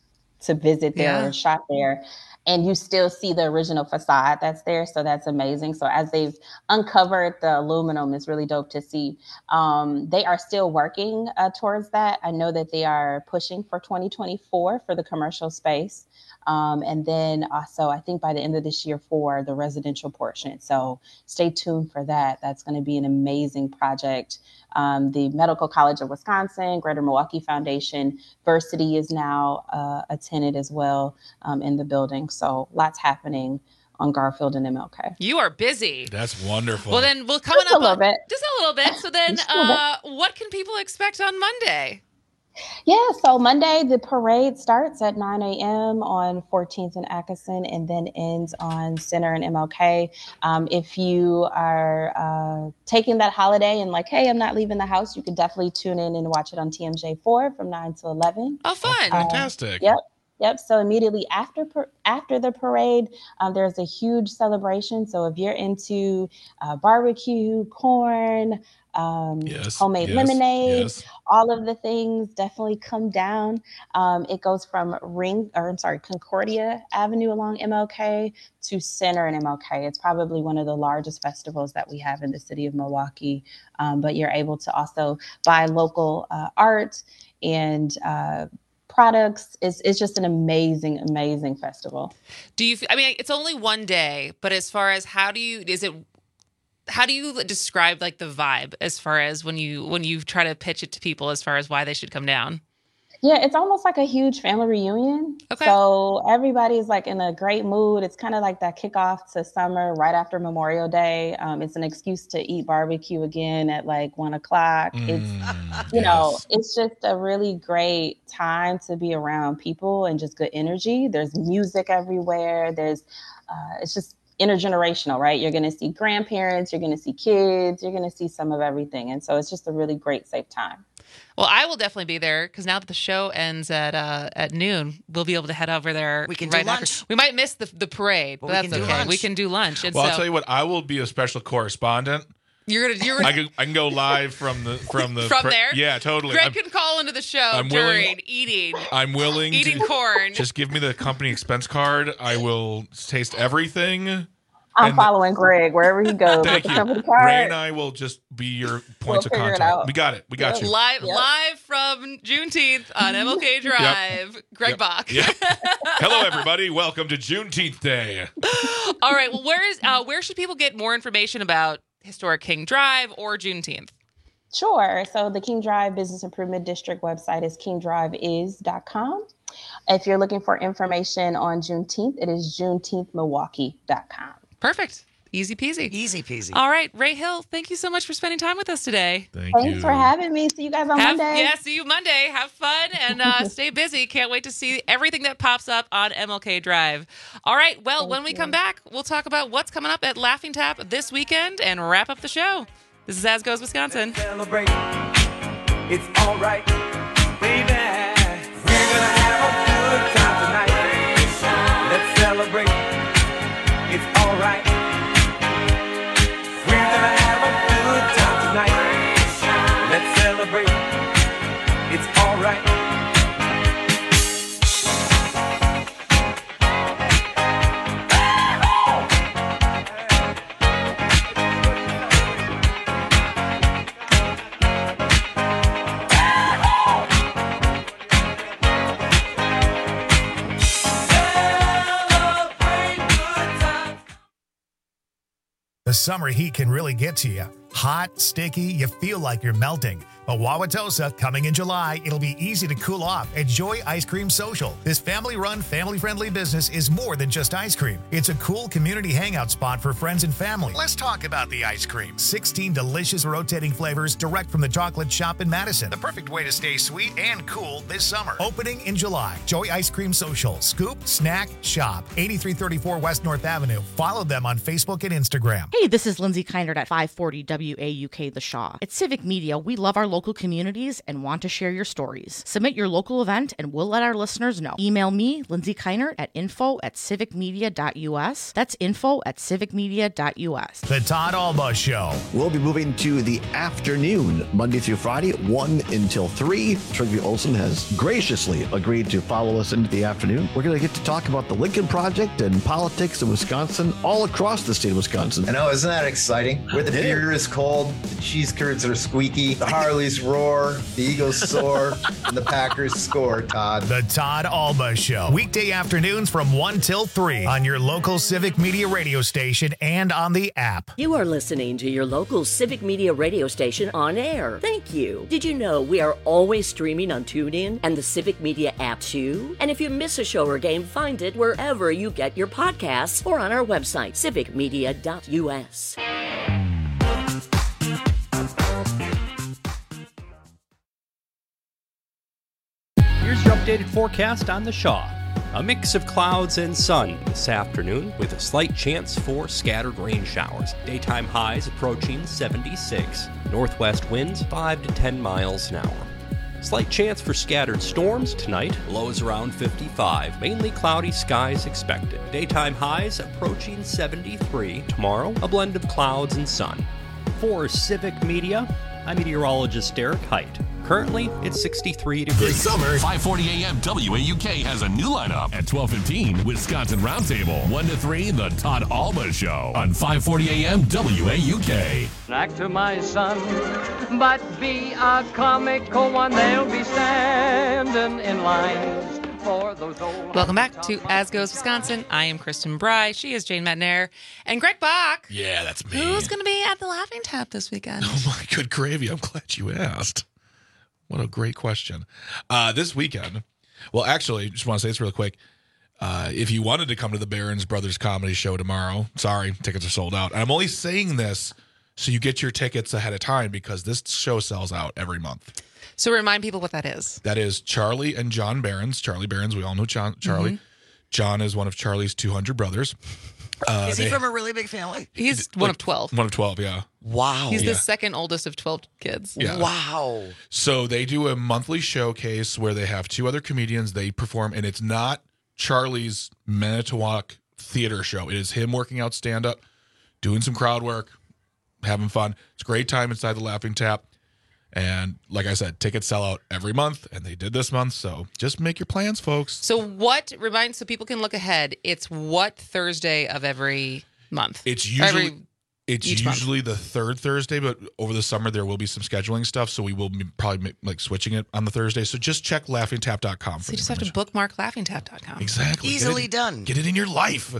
to visit there Yeah. and shot there, and you still see the original facade that's there. So that's amazing. So as they've uncovered the aluminum, it's really dope to see. Um, they are still working uh, towards that. I know that they are pushing for twenty twenty-four for the commercial space. Um, and then also, I think by the end of this year for the residential portion. So stay tuned for that. That's going to be an amazing project. Um, the Medical College of Wisconsin, Greater Milwaukee Foundation, Versity is now uh, a tenant as well um, in the building. So lots happening on Garfield and M L K. You are busy. That's wonderful. Well, then we'll coming Just a up little on, bit. just a little bit. So then, Just a little bit. uh, what can people expect on Monday? Yeah, so Monday, the parade starts at nine a.m. on fourteenth and Atkinson and then ends on Center and M L K. Um, if you are uh, taking that holiday and like, hey, I'm not leaving the house, you can definitely tune in and watch it on T M J four from nine to eleven. Oh, fun. Fantastic. Yep. Yep. So immediately after par- after the parade, um, there's a huge celebration. So if you're into uh, barbecue, corn, um, Yes, homemade yes, lemonade, yes. all of the things, definitely come down. Um, it goes from Ring, or I'm sorry, Concordia Avenue along M L K to Center and M L K. It's probably one of the largest festivals that we have in the city of Milwaukee. Um, but you're able to also buy local uh, art and uh, products. It's, it's just an amazing, amazing festival. Do you? I mean, it's only one day, but as far as how do you? Is it? How do you describe like the vibe as far as when you when you try to pitch it to people as far as why they should come down? Yeah, it's almost like a huge family reunion. Okay. So everybody's like in a great mood. It's kind of like that kickoff to summer right after Memorial Day. Um, it's an excuse to eat barbecue again at like one o'clock. it's, you know, it's just a really great time to be around people and just good energy. There's music everywhere. There's, uh, it's just intergenerational, right? You're going to see grandparents, you're going to see kids, you're going to see some of everything. And so it's just a really great, safe time. Well, I will definitely be there because now that the show ends at uh, at noon, we'll be able to head over there. We can do right lunch. After. We might miss the the parade, but, But we that's can do okay. lunch. We can do lunch. And Well, so I'll tell you what. I will be a special correspondent. you're gonna you're I gonna can I can go live from the from the from pre- there. Yeah, totally. Greg I'm, can call into the show I'm during willing- eating. I'm willing eating to corn. Just give me the company expense card. I will taste everything. I'm And- following Greg wherever he goes. Thank with the you. company card. Ray and I will just be your points of figure it contact. out. We got it. We got you. Live Yep. live from Juneteenth on M L K Drive. Greg Yep. Bach. Yep. Hello, everybody. Welcome to Juneteenth Day. All right. Well, where is uh, where should people get more information about Historic King Drive or Juneteenth? Sure. So the King Drive Business Improvement District website is king drive is dot com. If you're looking for information on Juneteenth, it is juneteenth milwaukee dot com. Perfect. Easy peasy. Easy peasy. All right, Ray Hill, thank you so much for spending time with us today. Thank Thanks for having me. See you guys on Have, Monday. yeah, see you Monday. Have fun and uh, stay busy. Can't wait to see everything that pops up on M L K Drive. All right, well, Thank when we you. come back, we'll talk about what's coming up at Laughing Tap this weekend and wrap up the show. This is As Goes Wisconsin. Celebrate. It's all right, baby. We're gonna have a good time tonight. Let's celebrate. It's all right. We're gonna have a good time tonight. Let's celebrate. It's all right. The summer heat can really get to you. Hot, sticky, you feel like you're melting. But Wauwatosa, coming in July, it'll be easy to cool off at Joy Ice Cream Social. This family-run, family-friendly business is more than just ice cream. It's a cool community hangout spot for friends and family. Let's talk about the ice cream. sixteen delicious rotating flavors direct from the chocolate shop in Madison. The perfect way to stay sweet and cool this summer. Opening in July. Joy Ice Cream Social. Scoop, snack, shop. eighty-three thirty-four West North Avenue. Follow them on Facebook and Instagram. Hey, this is Lindsay Kindert at five forty W A U K The Shaw. At Civic Media, we love our local communities and want to share your stories. Submit your local event and we'll let our listeners know. Email me, Lindsay Keinert, at info at civicmedia.us. That's info at civicmedia.us. The Todd Alba Show. We'll be moving to the afternoon, Monday through Friday, one until three. Trygve Olsen has graciously agreed to follow us into the afternoon. We're going to get to talk about the Lincoln Project and politics in Wisconsin, all across the state of Wisconsin. I know, isn't that exciting? Where the beer is cold, the cheese curds are squeaky, the Harleys roar, the Eagles soar, and the Packers score, Todd. The Todd Alba Show. Weekday afternoons from one till three on your local Civic Media radio station and on the app. You are listening to your local Civic Media radio station on air. Thank you. Did you know we are always streaming on TuneIn and the Civic Media app too? And if you miss a show or game, find it wherever you get your podcasts or on our website, civic media dot u s. Here's your updated forecast on the Shaw. A mix of clouds and sun this afternoon with a slight chance for scattered rain showers. Daytime highs approaching seventy-six. Northwest winds five to ten miles an hour. Slight chance for scattered storms tonight. Lows around fifty-five. Mainly cloudy skies expected. Daytime highs approaching seventy-three. Tomorrow, a blend of clouds and sun. For Civic Media, I'm meteorologist Derek Height. Currently, it's sixty-three degrees. This summer, five forty A M W A U K has a new lineup. At twelve fifteen, Wisconsin Roundtable. one to three, The Todd Alba Show on five forty A M W A U K. Act to my son, but be a comical one. They'll be standing in lines for those old... Welcome back to As Goes Wisconsin. I am Kristen Bry. She is Jane Metnair. And Greg Bach. Yeah, that's me. Who's going to be at the Laughing Tap this weekend? Oh, my good gravy. I'm glad you asked. What a great question. Uh, this weekend, well, actually, just want to say this real quick. Uh, if you wanted to come to the Barons Brothers Comedy Show tomorrow, sorry, tickets are sold out. And I'm only saying this so you get your tickets ahead of time because this show sells out every month. So remind people what that is. That is Charlie and John Barons. Charlie Barons, we all know John, Charlie. Mm-hmm. John is one of Charlie's two hundred brothers. Uh, Is he they- from a really big family? He's one of twelve. One of twelve, yeah. Wow. He's Yeah. the second oldest of twelve kids. Yeah. Wow. So they do a monthly showcase where they have two other comedians. They perform, and it's not Charlie's Manitowoc theater show. It is him working out stand-up, doing some crowd work, having fun. It's a great time inside the Laughing Tap. And like I said, tickets sell out every month, and they did this month. So just make your plans, folks. So what, remind, so people can look ahead, it's what Thursday of every month? It's Or usually every- it's each month. usually the third Thursday, but over the summer there will be some scheduling stuff, so we will be probably ma- like switching it on the Thursday. So just check laughing tap dot com. So you just have to bookmark laughing tap dot com. Exactly. Get Easily it- done. Get it in your life.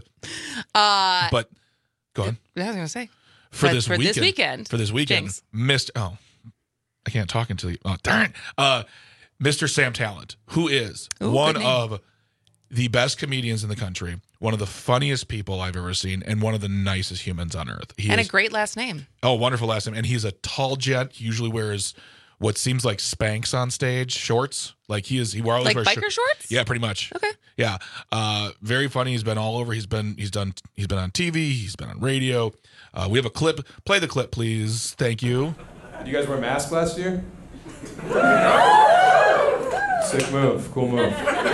Uh, But go on. I was going to say. For, But this, for weekend, this weekend. For this weekend. Jinx. Missed. Oh, I can't talk until you. Oh, darn. Uh, Mister Sam Talent, who is Ooh, one good name. of the best comedians in the country, one of the funniest people I've ever seen, and one of the nicest humans on earth. He and is, a great last name. oh, wonderful last name. And he's a tall gent. He usually wears what seems like Spanx on stage, shorts. Like he is. He always Like wears biker shorts? Yeah, pretty much. Okay. Yeah. Uh, very funny. He's been all over. He's been. He's done. He's been on T V. He's been on radio. Uh, we have a clip. Play the clip, please. Thank you. Did you guys wear masks last year? Sick move. Cool move.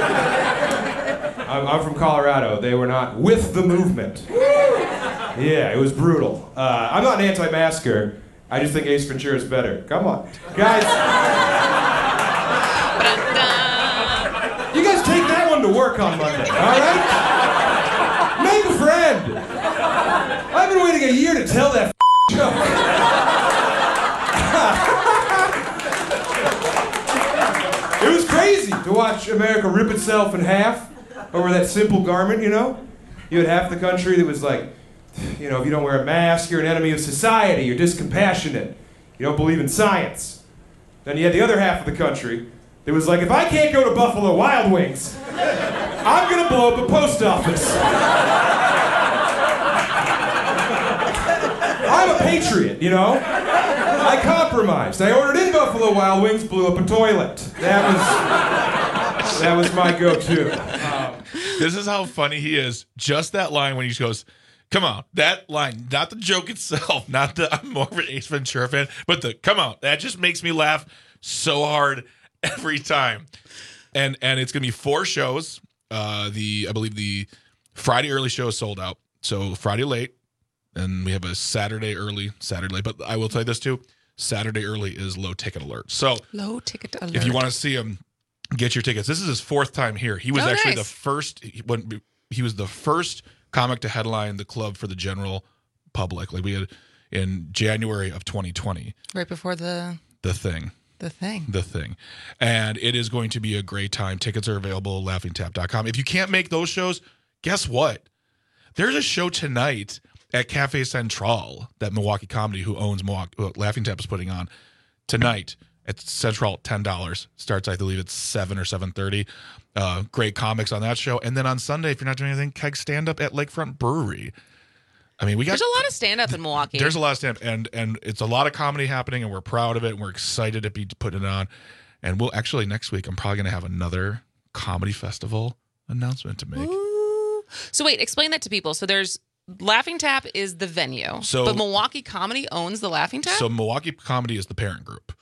I'm, I'm from Colorado. They were not with the movement. Yeah, it was brutal. Uh, I'm not an anti-masker. I just think Ace Ventura is better. Come on. Guys. You guys take that one to work on Monday, all right? Make a friend. I've been waiting a year to tell that joke. It was crazy to watch America rip itself in half over that simple garment, you know? You had half the country that was like, you know, if you don't wear a mask, you're an enemy of society, you're discompassionate, you don't believe in science. Then you had the other half of the country that was like, if I can't go to Buffalo Wild Wings, I'm gonna blow up a post office. I'm a patriot, you know? I compromised. I ordered in Buffalo Wild Wings, blew up a toilet. That was that was my go-to. Um, This is how funny he is. Just that line when he goes, Come on, that line, not the joke itself, not the, I'm more of an Ace Ventura fan, but the, come on, that just makes me laugh so hard every time. And and it's going to be four shows. Uh, the I believe the Friday early show is sold out. So Friday late, and we have a Saturday early, Saturday late. But I will tell you this too, Saturday early is low ticket alert. So low ticket alert. If you want to see him, get your tickets. This is his fourth time here. He was Oh, actually nice. the first, when he was the first comic to headline the club for the general public. Like we had in January of twenty twenty. Right before the The Thing. the thing. The Thing. And it is going to be a great time. Tickets are available at laughing tap dot com. If you can't make those shows, guess what? There's a show tonight at Cafe Central that Milwaukee Comedy, who owns Milwaukee, uh, Laughing Tap, is putting on tonight at Central at ten dollars. Starts, I believe, at seven or seven thirty. Uh, great comics on that show. And then on Sunday, if you're not doing anything, keg stand-up at Lakefront Brewery. I mean, we got... There's a lot of stand-up in Milwaukee. There's a lot of stand-up, and, and it's a lot of comedy happening, and we're proud of it, and we're excited to be putting it on. And we'll actually, next week, I'm probably going to have another comedy festival announcement to make. Ooh. So wait, explain that to people. So there's Laughing Tap is the venue, So- but Milwaukee Comedy owns the Laughing Tap? So Milwaukee Comedy is the parent group.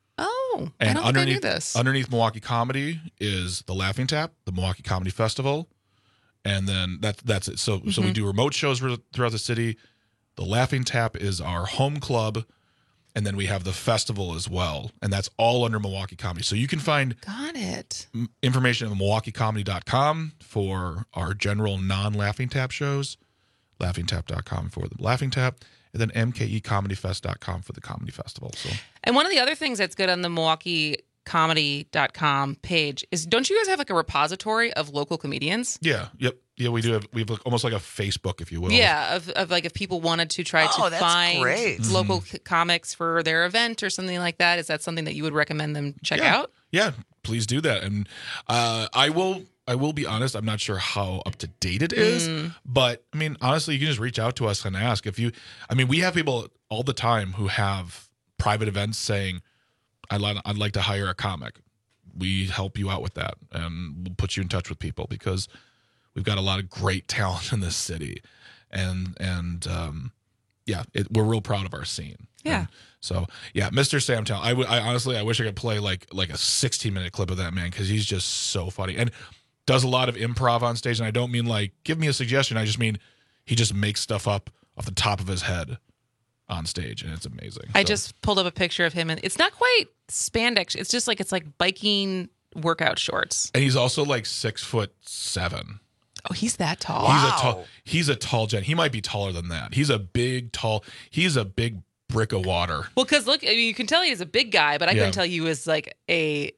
Oh, And I don't underneath, think I knew this. underneath Milwaukee Comedy is the Laughing Tap, the Milwaukee Comedy Festival, and then that's that's it. So so we Mhm. do remote shows throughout the city. The Laughing Tap is our home club, and then we have the festival as well, and that's all under Milwaukee Comedy. So you can find Got it. m- information at milwaukee comedy dot com for our general non-Laughing Tap shows, laughing tap dot com for the Laughing Tap, and then m k e comedy fest dot com for the comedy festival. So And one of the other things that's good on the Milwaukee Comedy dot com page is, don't you guys have like a repository of local comedians? yeah, yep, yeah, we do have we have like, almost like a Facebook, if you will. Yeah, of, of like if people wanted to try Oh, to that's find great. local Mm-hmm. c- comics for their event or something like that. Is that something that you would recommend them check yeah. out? Yeah, please do that. And uh, I will I will be honest, I'm not sure how up to date it is, Mm. but I mean, honestly, you can just reach out to us and ask if you. I mean, we have people all the time who have private events saying, "I'd like, I'd like to hire a comic." We help you out with that, and we'll put you in touch with people because we've got a lot of great talent in this city, and and um, yeah, it, we're real proud of our scene. Yeah. And so yeah, Mister Sam Town. I would. I honestly, I wish I could play like like a sixteen minute clip of that man because he's just so funny and does a lot of improv on stage. And I don't mean like give me a suggestion. I just mean he just makes stuff up off the top of his head on stage, and it's amazing. I So, just pulled up a picture of him, and it's not quite spandex. It's just like it's like biking workout shorts. and he's also like six foot seven. Oh, he's that tall. He's a tall. He's a tall gent. He might be taller than that. He's a big, tall. He's a big brick of water. Well, because look, I mean, you can tell he's a big guy, but I Yeah. couldn't tell he was like a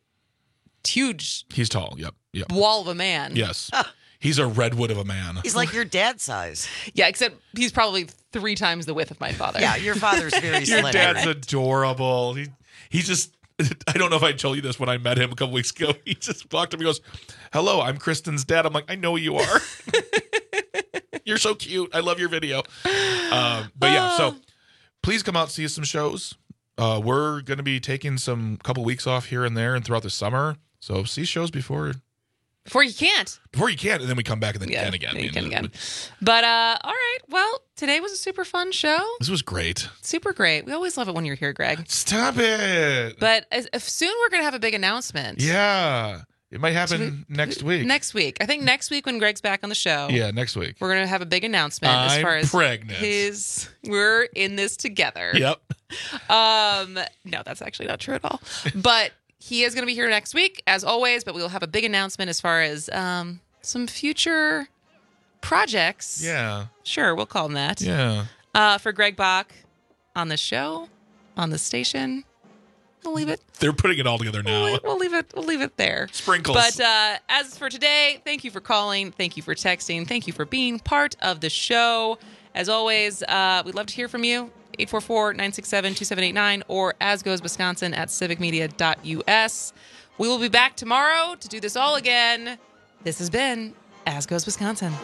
huge He's tall. Yep. Yep. wall of a man. Yes. He's a redwood of a man. He's like your dad's size. Yeah, except he's probably three times the width of my father. Yeah, your father's very Your slender. dad's adorable. He he's just. I don't know if I told you this when I met him a couple weeks ago. He just walked up and goes, "Hello, I'm Kristen's dad." I'm like, "I know you are. You're so cute. I love your video." Um, but yeah, so please come out and see some shows. Uh, we're going to be taking some couple weeks off here and there and throughout the summer. So see shows before Before you can't. before you can, and then we come back and then Yeah, can again. then you I can mean, again. But uh, all right. Well, today was a super fun show. This was great. Super great. We always love it when you're here, Greg. Stop it. But as, if soon we're gonna have a big announcement. Yeah, it might happen next week. Next week. I think next week when Greg's back on the show. Yeah, next week. We're gonna have a big announcement as I'm far as pregnant. his. We're in this together. Yep. Um. No, that's actually not true at all. But he is gonna be here next week, as always. But we will have a big announcement as far as um some future projects. Yeah. Sure, we'll call them that. Yeah. Uh, for Greg Bach on the show, on the station. We'll leave it. They're putting it all together now. We'll, we'll leave it. We'll leave it there. Sprinkles. But uh, as for today, thank you for calling. Thank you for texting. Thank you for being part of the show. As always, uh, we'd love to hear from you. eight four four, nine six seven, two seven eight nine or as goes wisconsin at civic media dot u s. We will be back tomorrow to do this all again. This has been As Goes Wisconsin.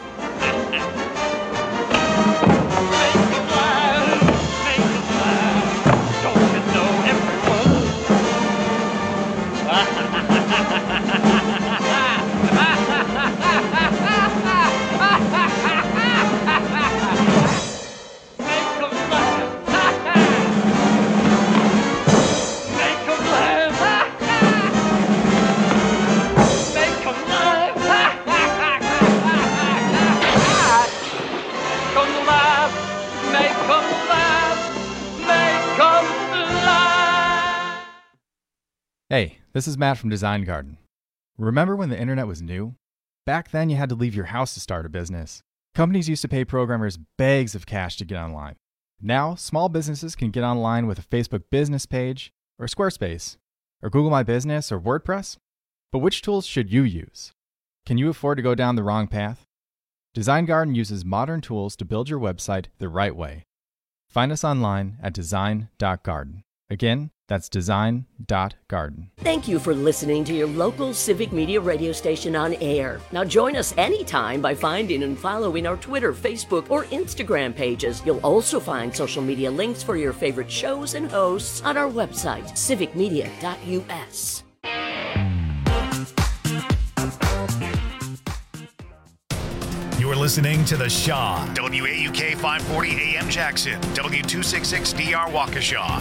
Hey, this is Matt from Design Garden. Remember when the internet was new? Back then, you had to leave your house to start a business. Companies used to pay programmers bags of cash to get online. Now, small businesses can get online with a Facebook business page, or Squarespace, or Google My Business, or WordPress. But which tools should you use? Can you afford to go down the wrong path? Design Garden uses modern tools to build your website the right way. Find us online at design dot garden. Again, that's design dot garden. Thank you for listening to your local Civic Media radio station on air. Now join us anytime by finding and following our Twitter, Facebook, or Instagram pages. You'll also find social media links for your favorite shows and hosts on our website, civic media dot u s. You're listening to The Shaw, W A U K five forty A M Jackson, W two sixty-six D R Waukesha.